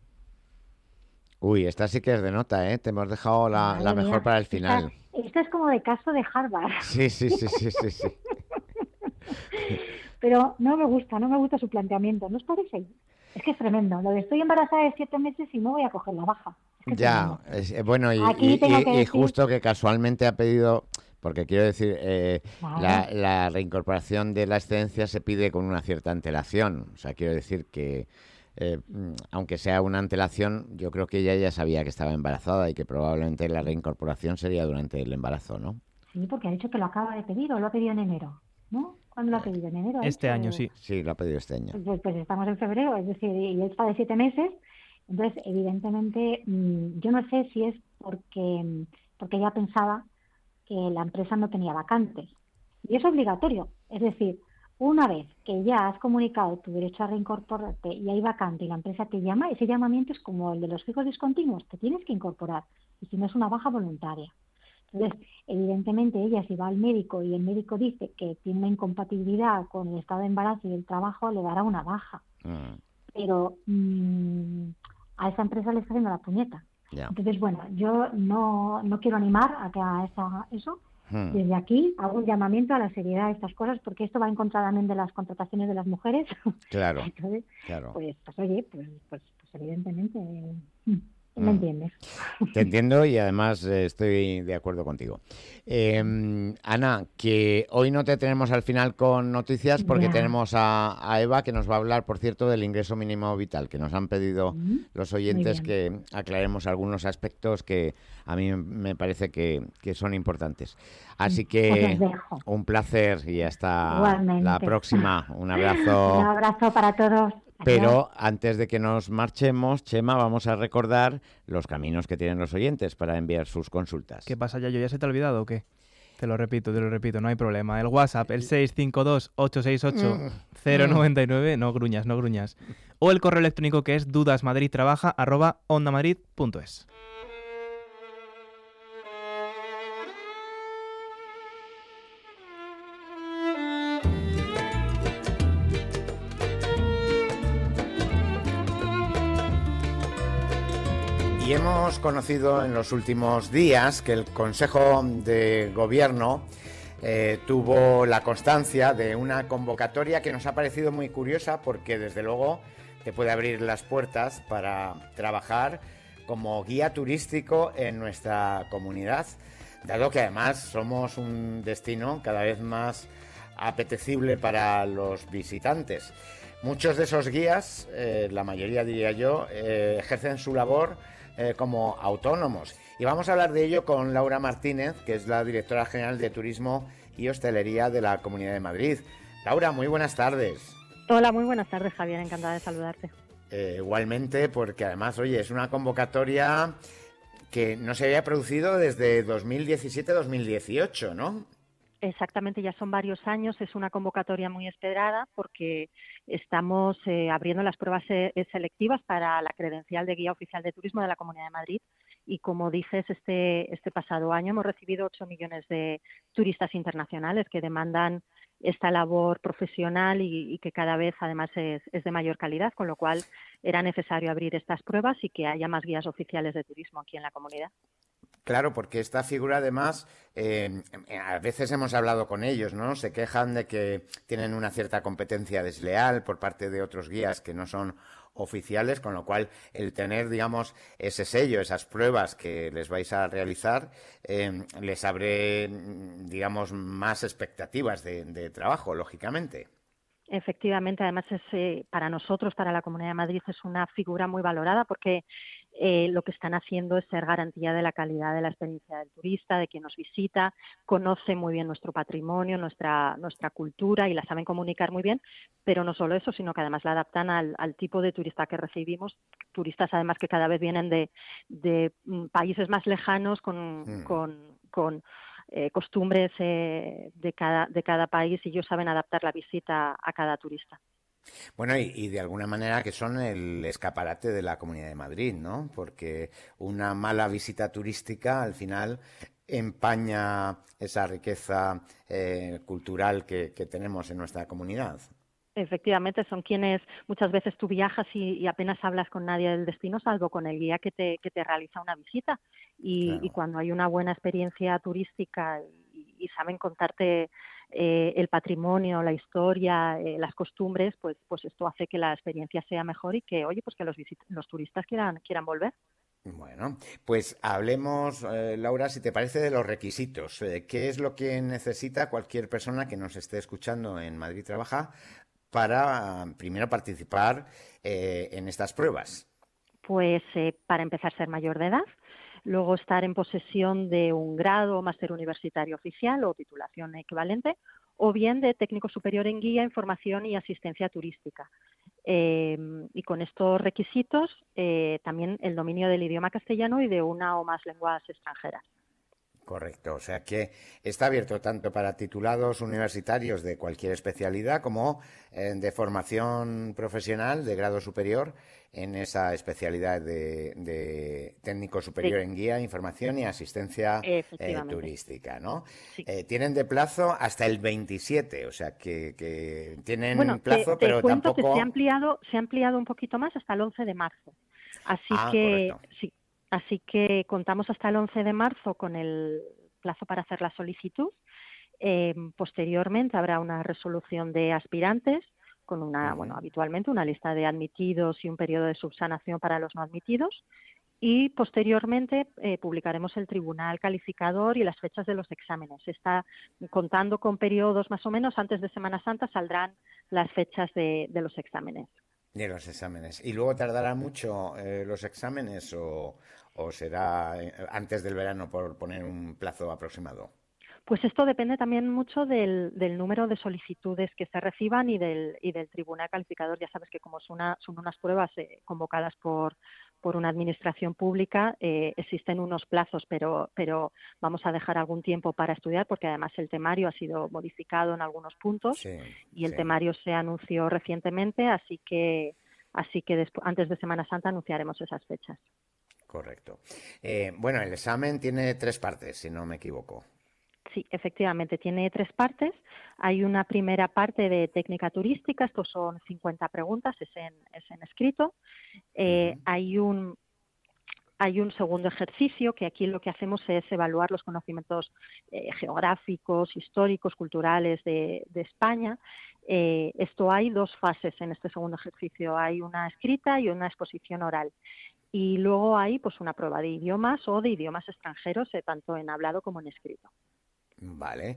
Uy, esta sí que es de nota, ¿eh? Te hemos dejado la mejor para el final. Esta es como de caso de Harvard. Sí. Pero no me gusta su planteamiento, ¿no os parece? Es que es tremendo. Lo de estoy embarazada de 7 meses y no voy a coger la baja. Es que bueno, y justo que casualmente ha pedido, porque quiero decir, la reincorporación de la excedencia se pide con una cierta antelación. O sea, quiero decir que, aunque sea una antelación, yo creo que ella ya sabía que estaba embarazada y que probablemente la reincorporación sería durante el embarazo, ¿no? Sí, porque ha dicho que lo acaba de pedir o lo ha pedido en enero, ¿no? ¿Cuándo lo ha pedido? ¿En enero? Este año, sí. Sí, lo ha pedido este año. Pues estamos en febrero, es decir, y está de 7 meses. Entonces, evidentemente, yo no sé si es porque ella pensaba que la empresa no tenía vacantes. Y es obligatorio. Es decir, una vez que ya has comunicado tu derecho a reincorporarte y hay vacante y la empresa te llama, ese llamamiento es como el de los fijos discontinuos, te tienes que incorporar. Y si no es una baja voluntaria. Entonces, evidentemente, ella si va al médico y el médico dice que tiene una incompatibilidad con el estado de embarazo y el trabajo, le dará una baja. Pero a esa empresa le está haciendo la puñeta. Entonces, bueno, yo no quiero animar a que haga eso. Desde aquí hago un llamamiento a la seriedad de estas cosas, porque esto va en contra también de las contrataciones de las mujeres. Claro. Entonces, pues evidentemente... ¿Me entiendes? Te entiendo y además estoy de acuerdo contigo. Ana, que hoy no te tenemos al final con noticias porque tenemos a Eva, que nos va a hablar, por cierto, del ingreso mínimo vital, que nos han pedido los oyentes que aclaremos algunos aspectos que a mí me parece que son importantes. Así que un placer y hasta igualmente. La próxima. Un abrazo. Un abrazo para todos. Pero antes de que nos marchemos, Chema, vamos a recordar los caminos que tienen los oyentes para enviar sus consultas. ¿Qué pasa, Yayo? ¿Ya se te ha olvidado o qué? Te lo repito, no hay problema. El WhatsApp, el 652-868-099, no gruñas. O el correo electrónico que es dudasmadridtrabaja@ondamadrid.es. Y hemos conocido en los últimos días que el Consejo de Gobierno tuvo la constancia de una convocatoria que nos ha parecido muy curiosa porque desde luego te puede abrir las puertas para trabajar como guía turístico en nuestra comunidad, dado que además somos un destino cada vez más apetecible para los visitantes. Muchos de esos guías, la mayoría diría yo, ejercen su labor como autónomos. Y vamos a hablar de ello con Laura Martínez, que es la directora general de Turismo y Hostelería de la Comunidad de Madrid. Laura, muy buenas tardes. Hola, muy buenas tardes, Javier, encantada de saludarte. Igualmente, porque además, oye, es una convocatoria que no se había producido desde 2017-2018, ¿no? Exactamente, ya son varios años, es una convocatoria muy esperada porque estamos abriendo las pruebas selectivas para la credencial de guía oficial de turismo de la Comunidad de Madrid y como dices, este pasado año hemos recibido 8 millones de turistas internacionales que demandan esta labor profesional y que cada vez además es de mayor calidad, con lo cual era necesario abrir estas pruebas y que haya más guías oficiales de turismo aquí en la comunidad. Claro, porque esta figura además, a veces hemos hablado con ellos, ¿no? Se quejan de que tienen una cierta competencia desleal por parte de otros guías que no son oficiales, con lo cual el tener, digamos, ese sello, esas pruebas que les vais a realizar, les abre, digamos, más expectativas de trabajo, lógicamente. Efectivamente, además es para nosotros, para la Comunidad de Madrid, es una figura muy valorada porque lo que están haciendo es ser garantía de la calidad de la experiencia del turista, de quien nos visita, conoce muy bien nuestro patrimonio, nuestra cultura y la saben comunicar muy bien, pero no solo eso, sino que además la adaptan al tipo de turista que recibimos, turistas además que cada vez vienen de países más lejanos con costumbres de cada país, y ellos saben adaptar la visita a cada turista. Bueno, y de alguna manera que son el escaparate de la Comunidad de Madrid, ¿no? Porque una mala visita turística al final empaña esa riqueza cultural que tenemos en nuestra comunidad. Efectivamente, son quienes muchas veces tú viajas y apenas hablas con nadie del destino, salvo con el guía que te realiza una visita. Y cuando hay una buena experiencia turística y saben contarte el patrimonio, la historia, las costumbres, pues esto hace que la experiencia sea mejor y que, oye, pues que los turistas quieran volver. Bueno, pues hablemos, Laura, si te parece, de los requisitos. ¿Qué es lo que necesita cualquier persona que nos esté escuchando en Madrid Trabaja para, primero, participar en estas pruebas? Pues para empezar, ser mayor de edad. Luego, estar en posesión de un grado o máster universitario oficial o titulación equivalente, o bien de técnico superior en guía, información y asistencia turística. Y con estos requisitos, también el dominio del idioma castellano y de una o más lenguas extranjeras. Correcto, o sea que está abierto tanto para titulados universitarios de cualquier especialidad como de formación profesional de grado superior en esa especialidad de técnico superior en guía, información y asistencia turística, ¿no? Sí. Tienen de plazo hasta el 27, o sea que tienen plazo, pero cuento tampoco... que se ha ampliado un poquito más hasta el 11 de marzo. Así que correcto. sí. Así que contamos hasta el 11 de marzo con el plazo para hacer la solicitud. Posteriormente habrá una resolución de aspirantes con habitualmente una lista de admitidos y un periodo de subsanación para los no admitidos. Y posteriormente publicaremos el tribunal calificador y las fechas de los exámenes. Está contando con periodos más o menos antes de Semana Santa, saldrán las fechas de los exámenes. De los exámenes. ¿Y luego tardará mucho los exámenes o será antes del verano, por poner un plazo aproximado? Pues esto depende también mucho del número de solicitudes que se reciban y del tribunal calificador. Ya sabes que como son unas pruebas convocadas por una administración pública, existen unos plazos, pero vamos a dejar algún tiempo para estudiar, porque además el temario ha sido modificado en algunos puntos y el temario se anunció recientemente, así que antes de Semana Santa anunciaremos esas fechas. Correcto. Bueno, el examen tiene 3 partes, si no me equivoco. Sí, efectivamente, tiene 3 partes. Hay una primera parte de técnica turística, estos son 50 preguntas, es en escrito. Hay un segundo ejercicio, que aquí lo que hacemos es evaluar los conocimientos geográficos, históricos, culturales de España. Esto hay 2 fases en este segundo ejercicio, hay una escrita y una exposición oral. Y luego hay pues una prueba de idiomas o de idiomas extranjeros, tanto en hablado como en escrito. Vale.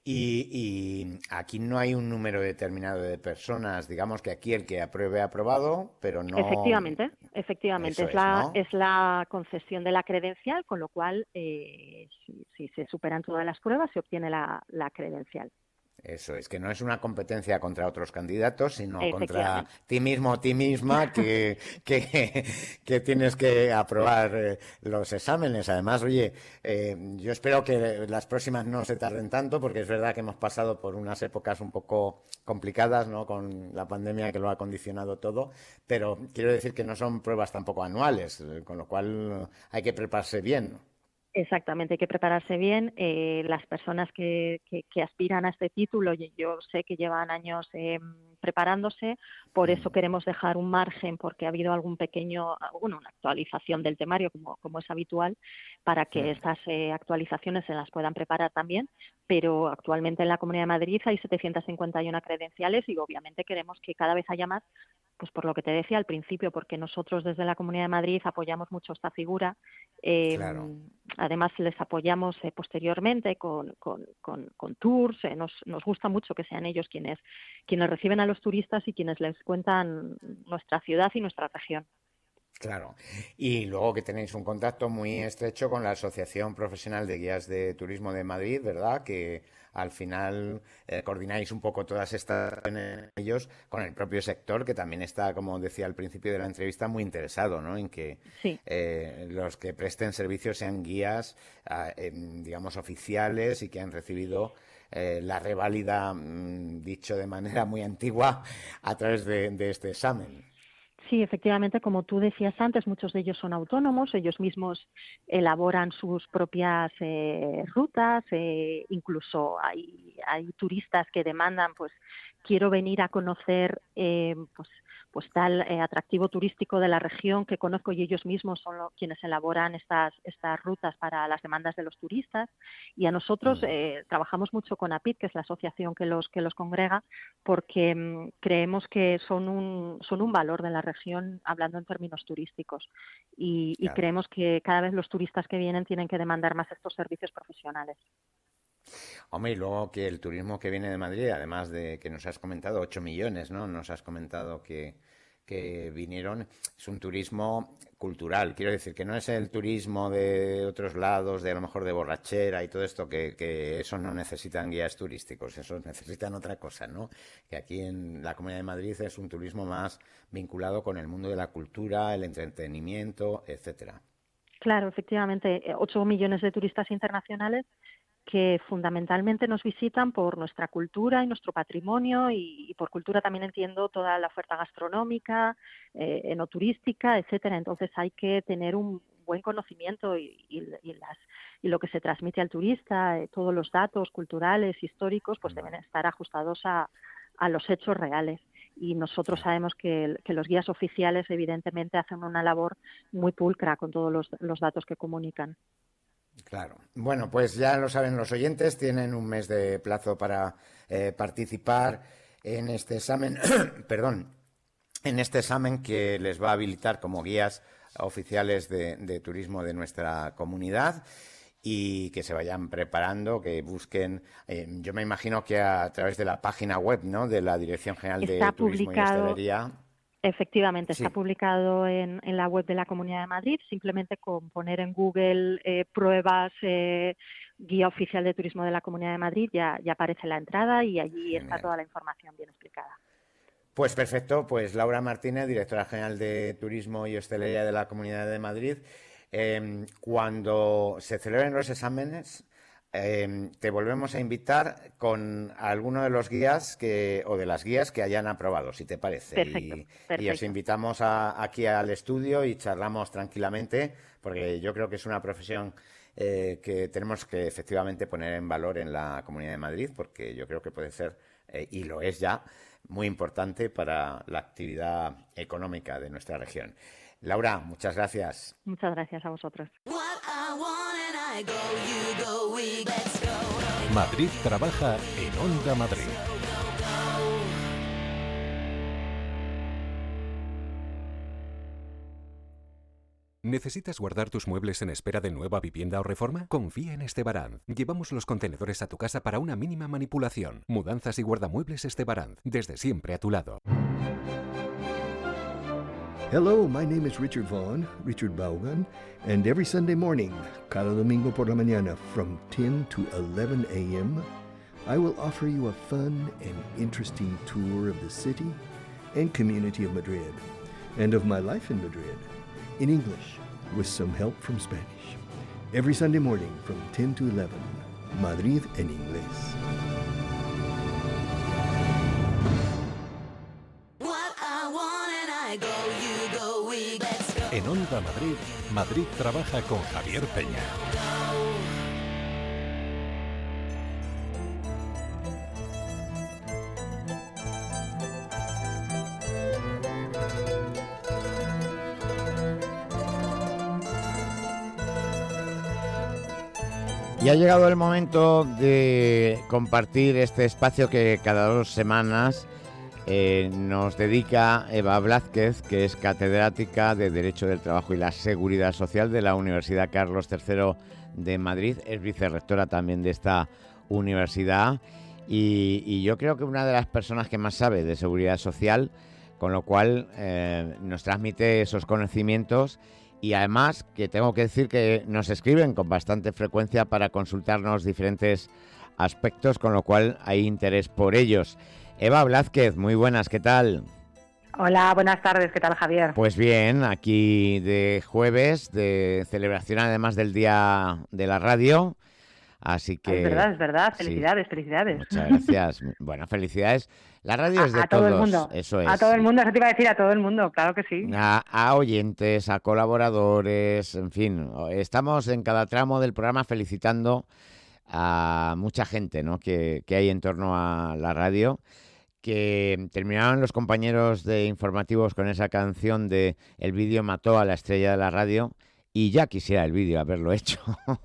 Y aquí no hay un número determinado de personas, digamos que aquí el que apruebe ha aprobado, pero no... Efectivamente, ¿no? es la concesión de la credencial, con lo cual si se superan todas las pruebas se obtiene la credencial. Eso es, que no es una competencia contra otros candidatos, sino contra ti mismo o ti misma que tienes que aprobar los exámenes. Además, oye, yo espero que las próximas no se tarden tanto, porque es verdad que hemos pasado por unas épocas un poco complicadas, ¿no?, con la pandemia que lo ha condicionado todo, pero quiero decir que no son pruebas tampoco anuales, con lo cual hay que prepararse bien. Exactamente, hay que prepararse bien. Las personas que aspiran a este título, yo sé que llevan años preparándose, por eso queremos dejar un margen, porque ha habido una actualización del temario, como es habitual, para que estas actualizaciones se las puedan preparar también, pero actualmente en la Comunidad de Madrid hay 751 credenciales y obviamente queremos que cada vez haya más, pues por lo que te decía al principio, porque nosotros desde la Comunidad de Madrid apoyamos mucho esta figura. Además les apoyamos posteriormente con tours. Nos gusta mucho que sean ellos quienes reciben a los turistas y quienes les cuentan nuestra ciudad y nuestra región. Claro, y luego que tenéis un contacto muy estrecho con la Asociación Profesional de Guías de Turismo de Madrid, ¿verdad? Que al final coordináis un poco todas estas ellos con el propio sector, que también está, como decía al principio de la entrevista, muy interesado, ¿no? En que los que presten servicios sean guías, digamos, oficiales y que han recibido la reválida, dicho de manera muy antigua, a través de este examen. Sí, efectivamente, como tú decías antes, muchos de ellos son autónomos, ellos mismos elaboran sus propias rutas, incluso hay turistas que demandan, pues quiero venir a conocer pues tal atractivo turístico de la región que conozco, y ellos mismos son quienes elaboran estas rutas para las demandas de los turistas. Y a nosotros trabajamos mucho con APID, que es la asociación que los congrega, porque creemos que son un valor de la región, hablando en términos turísticos, y creemos que cada vez los turistas que vienen tienen que demandar más estos servicios profesionales. Hombre, y luego que el turismo que viene de Madrid, además de que nos has comentado 8 millones, ¿no? Nos has comentado que vinieron, es un turismo cultural. Quiero decir que no es el turismo de otros lados, de a lo mejor de borrachera y todo esto, que eso no necesitan guías turísticos, eso necesitan otra cosa, ¿no? Que aquí en la Comunidad de Madrid es un turismo más vinculado con el mundo de la cultura, el entretenimiento, etcétera. Claro, efectivamente, 8 millones de turistas internacionales que fundamentalmente nos visitan por nuestra cultura y nuestro patrimonio, y por cultura también entiendo toda la oferta gastronómica, enoturística, etcétera. Entonces hay que tener un buen conocimiento y lo que se transmite al turista, todos los datos culturales, históricos, pues deben estar ajustados a los hechos reales. Y nosotros sabemos que los guías oficiales evidentemente hacen una labor muy pulcra con todos los datos que comunican. Claro. Bueno, pues ya lo saben los oyentes, tienen un mes de plazo para participar en este examen, en este examen que les va a habilitar como guías oficiales de turismo de nuestra comunidad, y que se vayan preparando, que busquen, yo me imagino que a través de la página web, ¿no?, de la Dirección General de Turismo y Hostelería. Efectivamente, está publicado en la web de la Comunidad de Madrid. Simplemente con poner en Google pruebas guía oficial de turismo de la Comunidad de Madrid ya aparece la entrada, y allí está toda la información bien explicada. Pues perfecto, pues Laura Martínez, directora general de Turismo y Hostelería de la Comunidad de Madrid. Cuando se celebren los exámenes, te volvemos a invitar con alguno de los guías o de las guías que hayan aprobado, si te parece. Perfecto. Y os invitamos aquí al estudio y charlamos tranquilamente, porque yo creo que es una profesión que tenemos que efectivamente poner en valor en la Comunidad de Madrid, porque yo creo que puede ser, y lo es ya, muy importante para la actividad económica de nuestra región. Laura, muchas gracias. Muchas gracias a vosotros. Madrid trabaja en Onda Madrid. ¿Necesitas guardar tus muebles en espera de nueva vivienda o reforma? Confía en Estebaranz. Llevamos los contenedores a tu casa para una mínima manipulación. Mudanzas y guardamuebles Estebaranz. Desde siempre a tu lado. Hello, my name is Richard Vaughn, Richard Vaughan, and every Sunday morning, cada domingo por la mañana, from 10 to 11 a.m., I will offer you a fun and interesting tour of the city and community of Madrid, and of my life in Madrid, in English, with some help from Spanish. Every Sunday morning from 10 to 11, Madrid en inglés. En Onda Madrid, Madrid trabaja con Javier Peña. Y ha llegado el momento de compartir este espacio que cada 2 semanas nos dedica Eva Blázquez, que es catedrática de Derecho del Trabajo y la Seguridad Social de la Universidad Carlos III de Madrid. Es vicerrectora también de esta universidad, y yo creo que una de las personas que más sabe de seguridad social, con lo cual nos transmite esos conocimientos y además que tengo que decir que nos escriben con bastante frecuencia para consultarnos diferentes aspectos, con lo cual hay interés por ellos. Eva Blázquez, muy buenas, ¿qué tal? Hola, buenas tardes, ¿qué tal, Javier? Pues bien, aquí de jueves, de celebración además del Día de la Radio, así que... Es verdad, felicidades, sí. felicidades. Muchas gracias. Bueno, felicidades. La radio es de todo todos, el mundo. eso es. A todo el mundo, eso te iba a decir, a todo el mundo, claro que sí. A oyentes, a colaboradores, en fin, estamos en cada tramo del programa felicitando a mucha gente, ¿no?, que hay en torno a la radio, que terminaron los compañeros de informativos con esa canción de El vídeo mató a la estrella de la radio, y ya quisiera el vídeo haberlo hecho.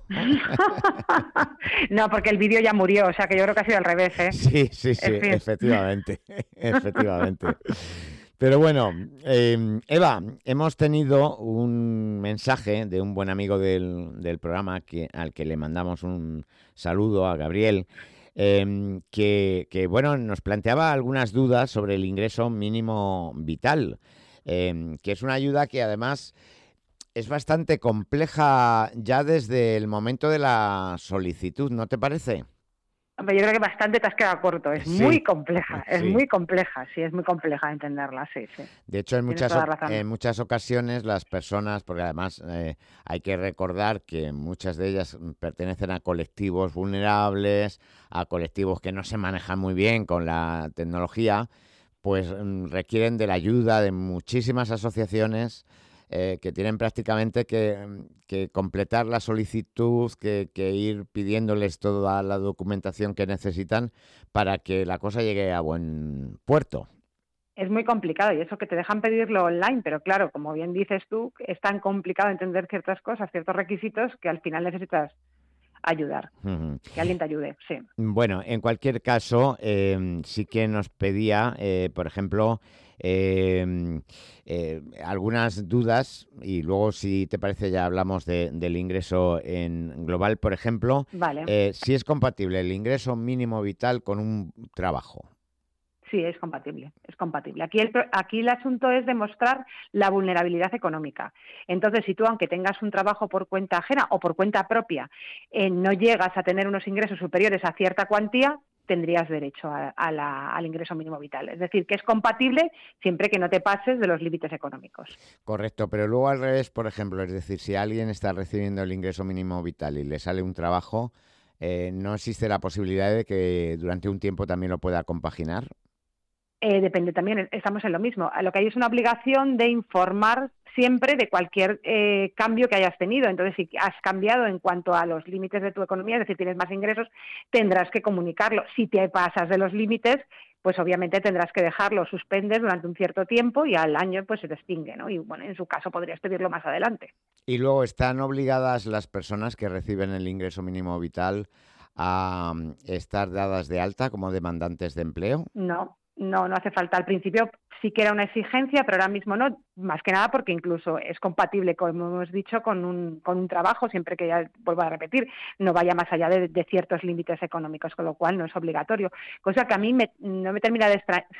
No, porque el vídeo ya murió, o sea que yo creo que ha sido al revés, ¿eh? Sí, En fin. efectivamente, efectivamente. Pero bueno, Eva, hemos tenido un mensaje de un buen amigo del programa al que le mandamos un saludo, a Gabriel, que bueno, nos planteaba algunas dudas sobre el ingreso mínimo vital, que es una ayuda que además es bastante compleja ya desde el momento de la solicitud, ¿no te parece? Hombre, yo creo que bastante te has quedado corto, es Sí. muy compleja, Sí. es muy compleja, sí, es muy compleja entenderla, sí. De hecho, en Tienes toda la razón. muchas ocasiones las personas, porque además hay que recordar que muchas de ellas pertenecen a colectivos vulnerables, a colectivos que no se manejan muy bien con la tecnología, pues requieren de la ayuda de muchísimas asociaciones que tienen prácticamente que completar la solicitud, que ir pidiéndoles toda la documentación que necesitan para que la cosa llegue a buen puerto. Es muy complicado y eso que te dejan pedirlo online, pero claro, como bien dices tú, es tan complicado entender ciertas cosas, ciertos requisitos, que al final necesitas ayudar, que alguien te ayude, sí. Bueno, en cualquier caso, sí que nos pedía, por ejemplo, algunas dudas, y luego, si te parece, ya hablamos del ingreso en global. Por ejemplo, Vale. si es compatible el ingreso mínimo vital con un trabajo. Sí, es compatible, es compatible. Aquí el asunto es demostrar la vulnerabilidad económica. Entonces, si tú, aunque tengas un trabajo por cuenta ajena o por cuenta propia, no llegas a tener unos ingresos superiores a cierta cuantía, tendrías derecho al ingreso mínimo vital. Es decir, que es compatible siempre que no te pases de los límites económicos. Correcto, pero luego al revés, por ejemplo, es decir, si alguien está recibiendo el ingreso mínimo vital y le sale un trabajo, ¿no existe la posibilidad de que durante un tiempo también lo pueda compaginar? Depende también, estamos en lo mismo. Lo que hay es una obligación de informar siempre de cualquier cambio que hayas tenido. Entonces, si has cambiado en cuanto a los límites de tu economía, es decir, tienes más ingresos, tendrás que comunicarlo. Si te pasas de los límites, pues obviamente tendrás que dejarlo, suspendes durante un cierto tiempo y al año pues se te extingue, ¿no? Y bueno, en su caso podrías pedirlo más adelante. Y luego, ¿están obligadas las personas que reciben el ingreso mínimo vital a estar dadas de alta como demandantes de empleo? No hace falta. Al principio sí que era una exigencia, pero ahora mismo no, más que nada porque incluso es compatible, como hemos dicho, con un trabajo, siempre que, ya vuelvo a repetir, no vaya más allá de ciertos límites económicos, con lo cual no es obligatorio. Cosa que a mí no me termina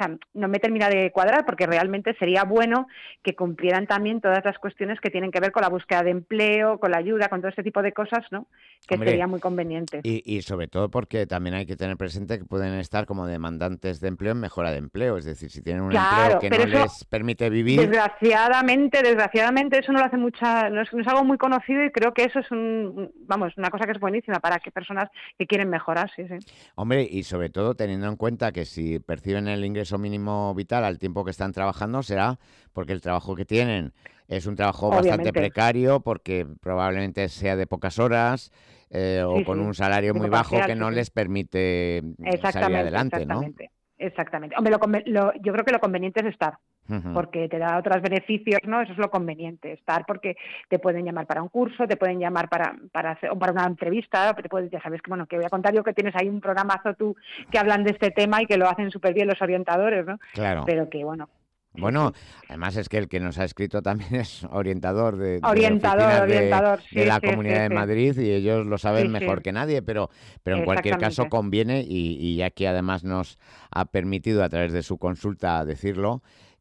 de cuadrar, porque realmente sería bueno que cumplieran también todas las cuestiones que tienen que ver con la búsqueda de empleo, con la ayuda, con todo este tipo de cosas, ¿no? Que Hombre, sería muy conveniente. Y sobre todo porque también hay que tener presente que pueden estar como demandantes de empleo en mejora de empleo, es decir, si tienen un empleo que no les permite vivir. Desgraciadamente eso no lo hace no es algo muy conocido, y creo que eso es una cosa que es buenísima para que personas que quieren mejorar, sí. Hombre, y sobre todo teniendo en cuenta que si perciben el ingreso mínimo vital al tiempo que están trabajando, será porque el trabajo que tienen es un trabajo bastante precario, porque probablemente sea de pocas horas, o con un salario muy bajo que no les permite salir adelante, ¿no? Exactamente. Hombre, yo creo que lo conveniente es estar, porque te da otros beneficios, ¿no? Eso es lo conveniente, estar, porque te pueden llamar para un curso, te pueden llamar para una entrevista, ya sabes que, bueno, que voy a contar yo que tienes ahí un programazo tú que hablan de este tema y que lo hacen súper bien los orientadores, ¿no? Claro. Pero que, bueno... Bueno, además es que el que nos ha escrito también es orientador de la Comunidad de Madrid, y ellos lo saben mejor que nadie, pero en cualquier caso conviene, y ya que además nos ha permitido a través de su consulta decirlo,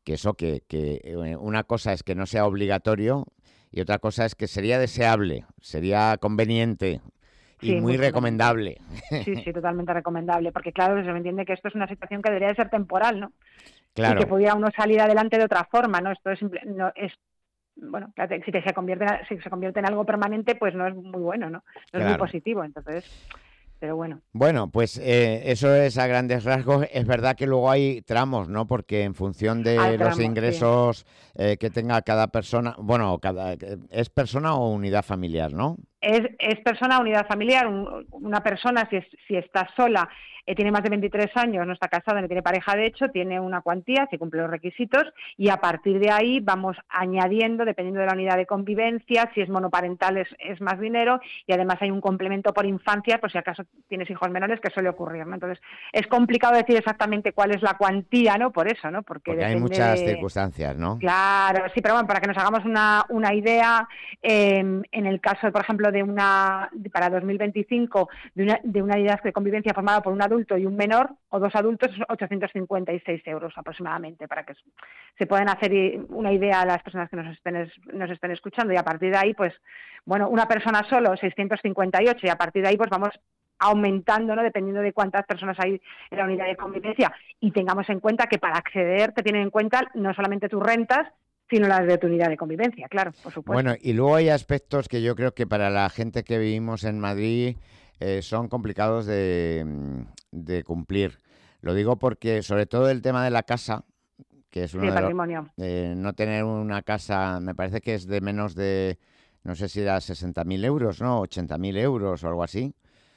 una cosa es que no sea obligatorio y otra cosa es que sería deseable, sería conveniente y Sí, muy mucho recomendable. Sí, totalmente recomendable, porque claro, se me entiende que esto es una situación que debería de ser temporal, ¿no? Claro. Y que pudiera uno salir adelante de otra forma, ¿no? Esto bueno, claro, si se convierte en algo permanente, pues no es muy bueno, ¿no? No es muy positivo, entonces, pero bueno. Bueno, pues eso es a grandes rasgos. Es verdad que luego hay tramos, ¿no? Porque en función de los ingresos que tenga cada persona, bueno, ¿es persona o unidad familiar, no? Es persona, unidad familiar, una persona, si está sola, tiene más de 23 años, no está casada, no tiene pareja, de hecho, tiene una cuantía, si cumple los requisitos, y a partir de ahí vamos añadiendo, dependiendo de la unidad de convivencia, si es monoparental es más dinero, y además hay un complemento por infancia, por si acaso tienes hijos menores, que suele ocurrir, ¿no? Entonces, es complicado decir exactamente cuál es la cuantía, ¿no? Por eso, ¿no? Porque hay muchas circunstancias, ¿no? Claro, sí, pero bueno, para que nos hagamos una idea, en el caso, por ejemplo, para 2025, de una unidad de convivencia formada por un adulto y un menor, o dos adultos, 856 euros aproximadamente, para que se puedan hacer una idea a las personas que nos estén escuchando, y a partir de ahí, pues, bueno, una persona solo, 658, y a partir de ahí, pues vamos aumentando, ¿no? Dependiendo de cuántas personas hay en la unidad de convivencia, y tengamos en cuenta que para acceder te tienen en cuenta no solamente tus rentas, sino las de tu unidad de convivencia, claro, por supuesto. Bueno, y luego hay aspectos que yo creo que para la gente que vivimos en Madrid son complicados de cumplir. Lo digo porque, sobre todo el tema de la casa, que es uno de patrimonio. No tener una casa, me parece que es de menos de, no sé si era 60.000 euros, ¿no? 80.000 euros o algo así.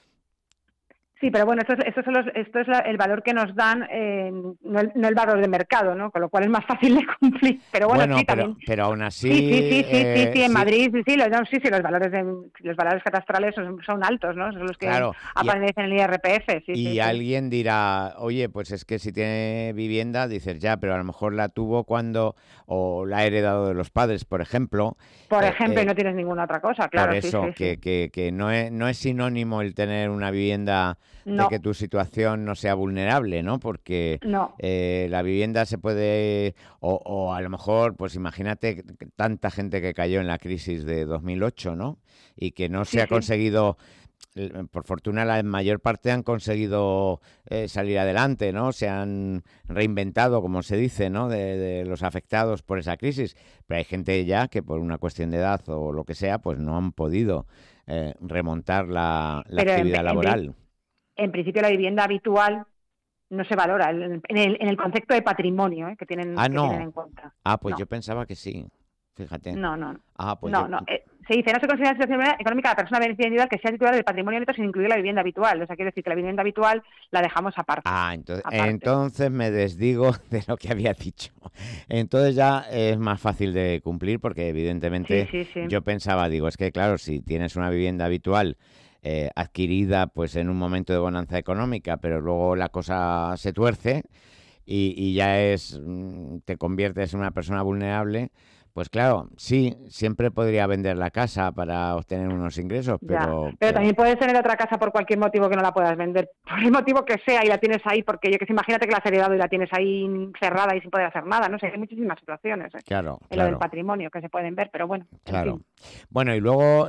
Sí, pero bueno, esto es el valor que nos dan, no el valor de mercado, ¿no? Con lo cual es más fácil de cumplir. Pero bueno, sí, también. Pero aún así. Sí, en Madrid, los valores catastrales son altos, ¿no? Son los que aparecen en el IRPF. Y alguien dirá, oye, pues es que si tiene vivienda, dices ya, pero a lo mejor la tuvo o la ha heredado de los padres, por ejemplo. Y no tienes ninguna otra cosa, claro. Por eso, que no es sinónimo el tener una vivienda. De que tu situación no sea vulnerable, ¿no? Porque la vivienda se puede, o a lo mejor, pues imagínate tanta gente que cayó en la crisis de 2008, ¿no? Y que no se ha conseguido, por fortuna la mayor parte han conseguido salir adelante, ¿no? Se han reinventado, como se dice, ¿no? De los afectados por esa crisis. Pero hay gente ya que por una cuestión de edad o lo que sea, pues no han podido remontar la actividad laboral. En principio la vivienda habitual no se valora en el concepto de patrimonio que tienen en cuenta. Pues yo pensaba que sí, fíjate. No. Pues se dice, no se considera situación económica la persona beneficiaria individual que sea titular del patrimonio neto sin incluir la vivienda habitual. O sea, quiere decir que la vivienda habitual la dejamos aparte. Entonces me desdigo de lo que había dicho. Entonces ya es más fácil de cumplir porque evidentemente yo pensaba, es que claro, si tienes una vivienda habitual adquirida pues en un momento de bonanza económica, pero luego la cosa se tuerce y ya te conviertes en una persona vulnerable, pues claro, sí, siempre podría vender la casa para obtener unos ingresos, pero también puedes tener otra casa por cualquier motivo que no la puedas vender, por el motivo que sea, y la tienes ahí, porque imagínate que la has heredado y la tienes ahí cerrada y sin poder hacer nada, no sé, hay muchísimas situaciones en lo del patrimonio que se pueden ver, pero bueno. Claro. En fin. Bueno, y luego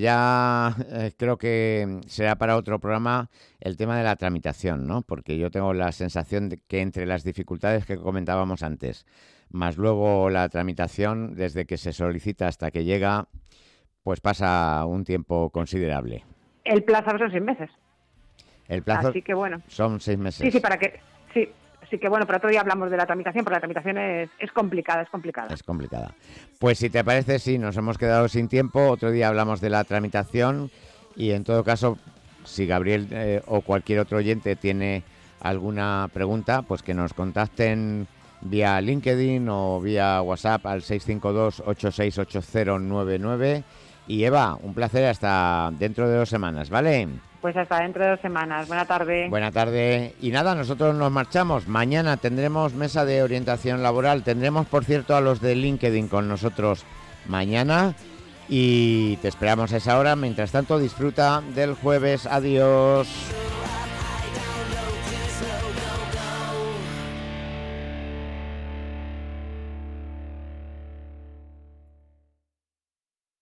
creo que será para otro programa el tema de la tramitación, ¿no? Porque yo tengo la sensación de que entre las dificultades que comentábamos antes, más luego la tramitación, desde que se solicita hasta que llega, pues pasa un tiempo considerable. El plazo son 6 meses. El plazo Así que bueno. Son 6 meses. Sí, así que bueno, pero otro día hablamos de la tramitación, porque la tramitación es complicada. Es complicada. Pues si te parece, sí, nos hemos quedado sin tiempo, otro día hablamos de la tramitación y en todo caso, si Gabriel o cualquier otro oyente tiene alguna pregunta, pues que nos contacten vía LinkedIn o vía WhatsApp al 652-868099. Y Eva, un placer, hasta dentro de 2 semanas, ¿vale? Pues hasta dentro de 2 semanas. Buena tarde. Buena tarde. Y nada, nosotros nos marchamos. Mañana tendremos mesa de orientación laboral. Tendremos, por cierto, a los de LinkedIn con nosotros mañana. Y te esperamos a esa hora. Mientras tanto, disfruta del jueves. Adiós.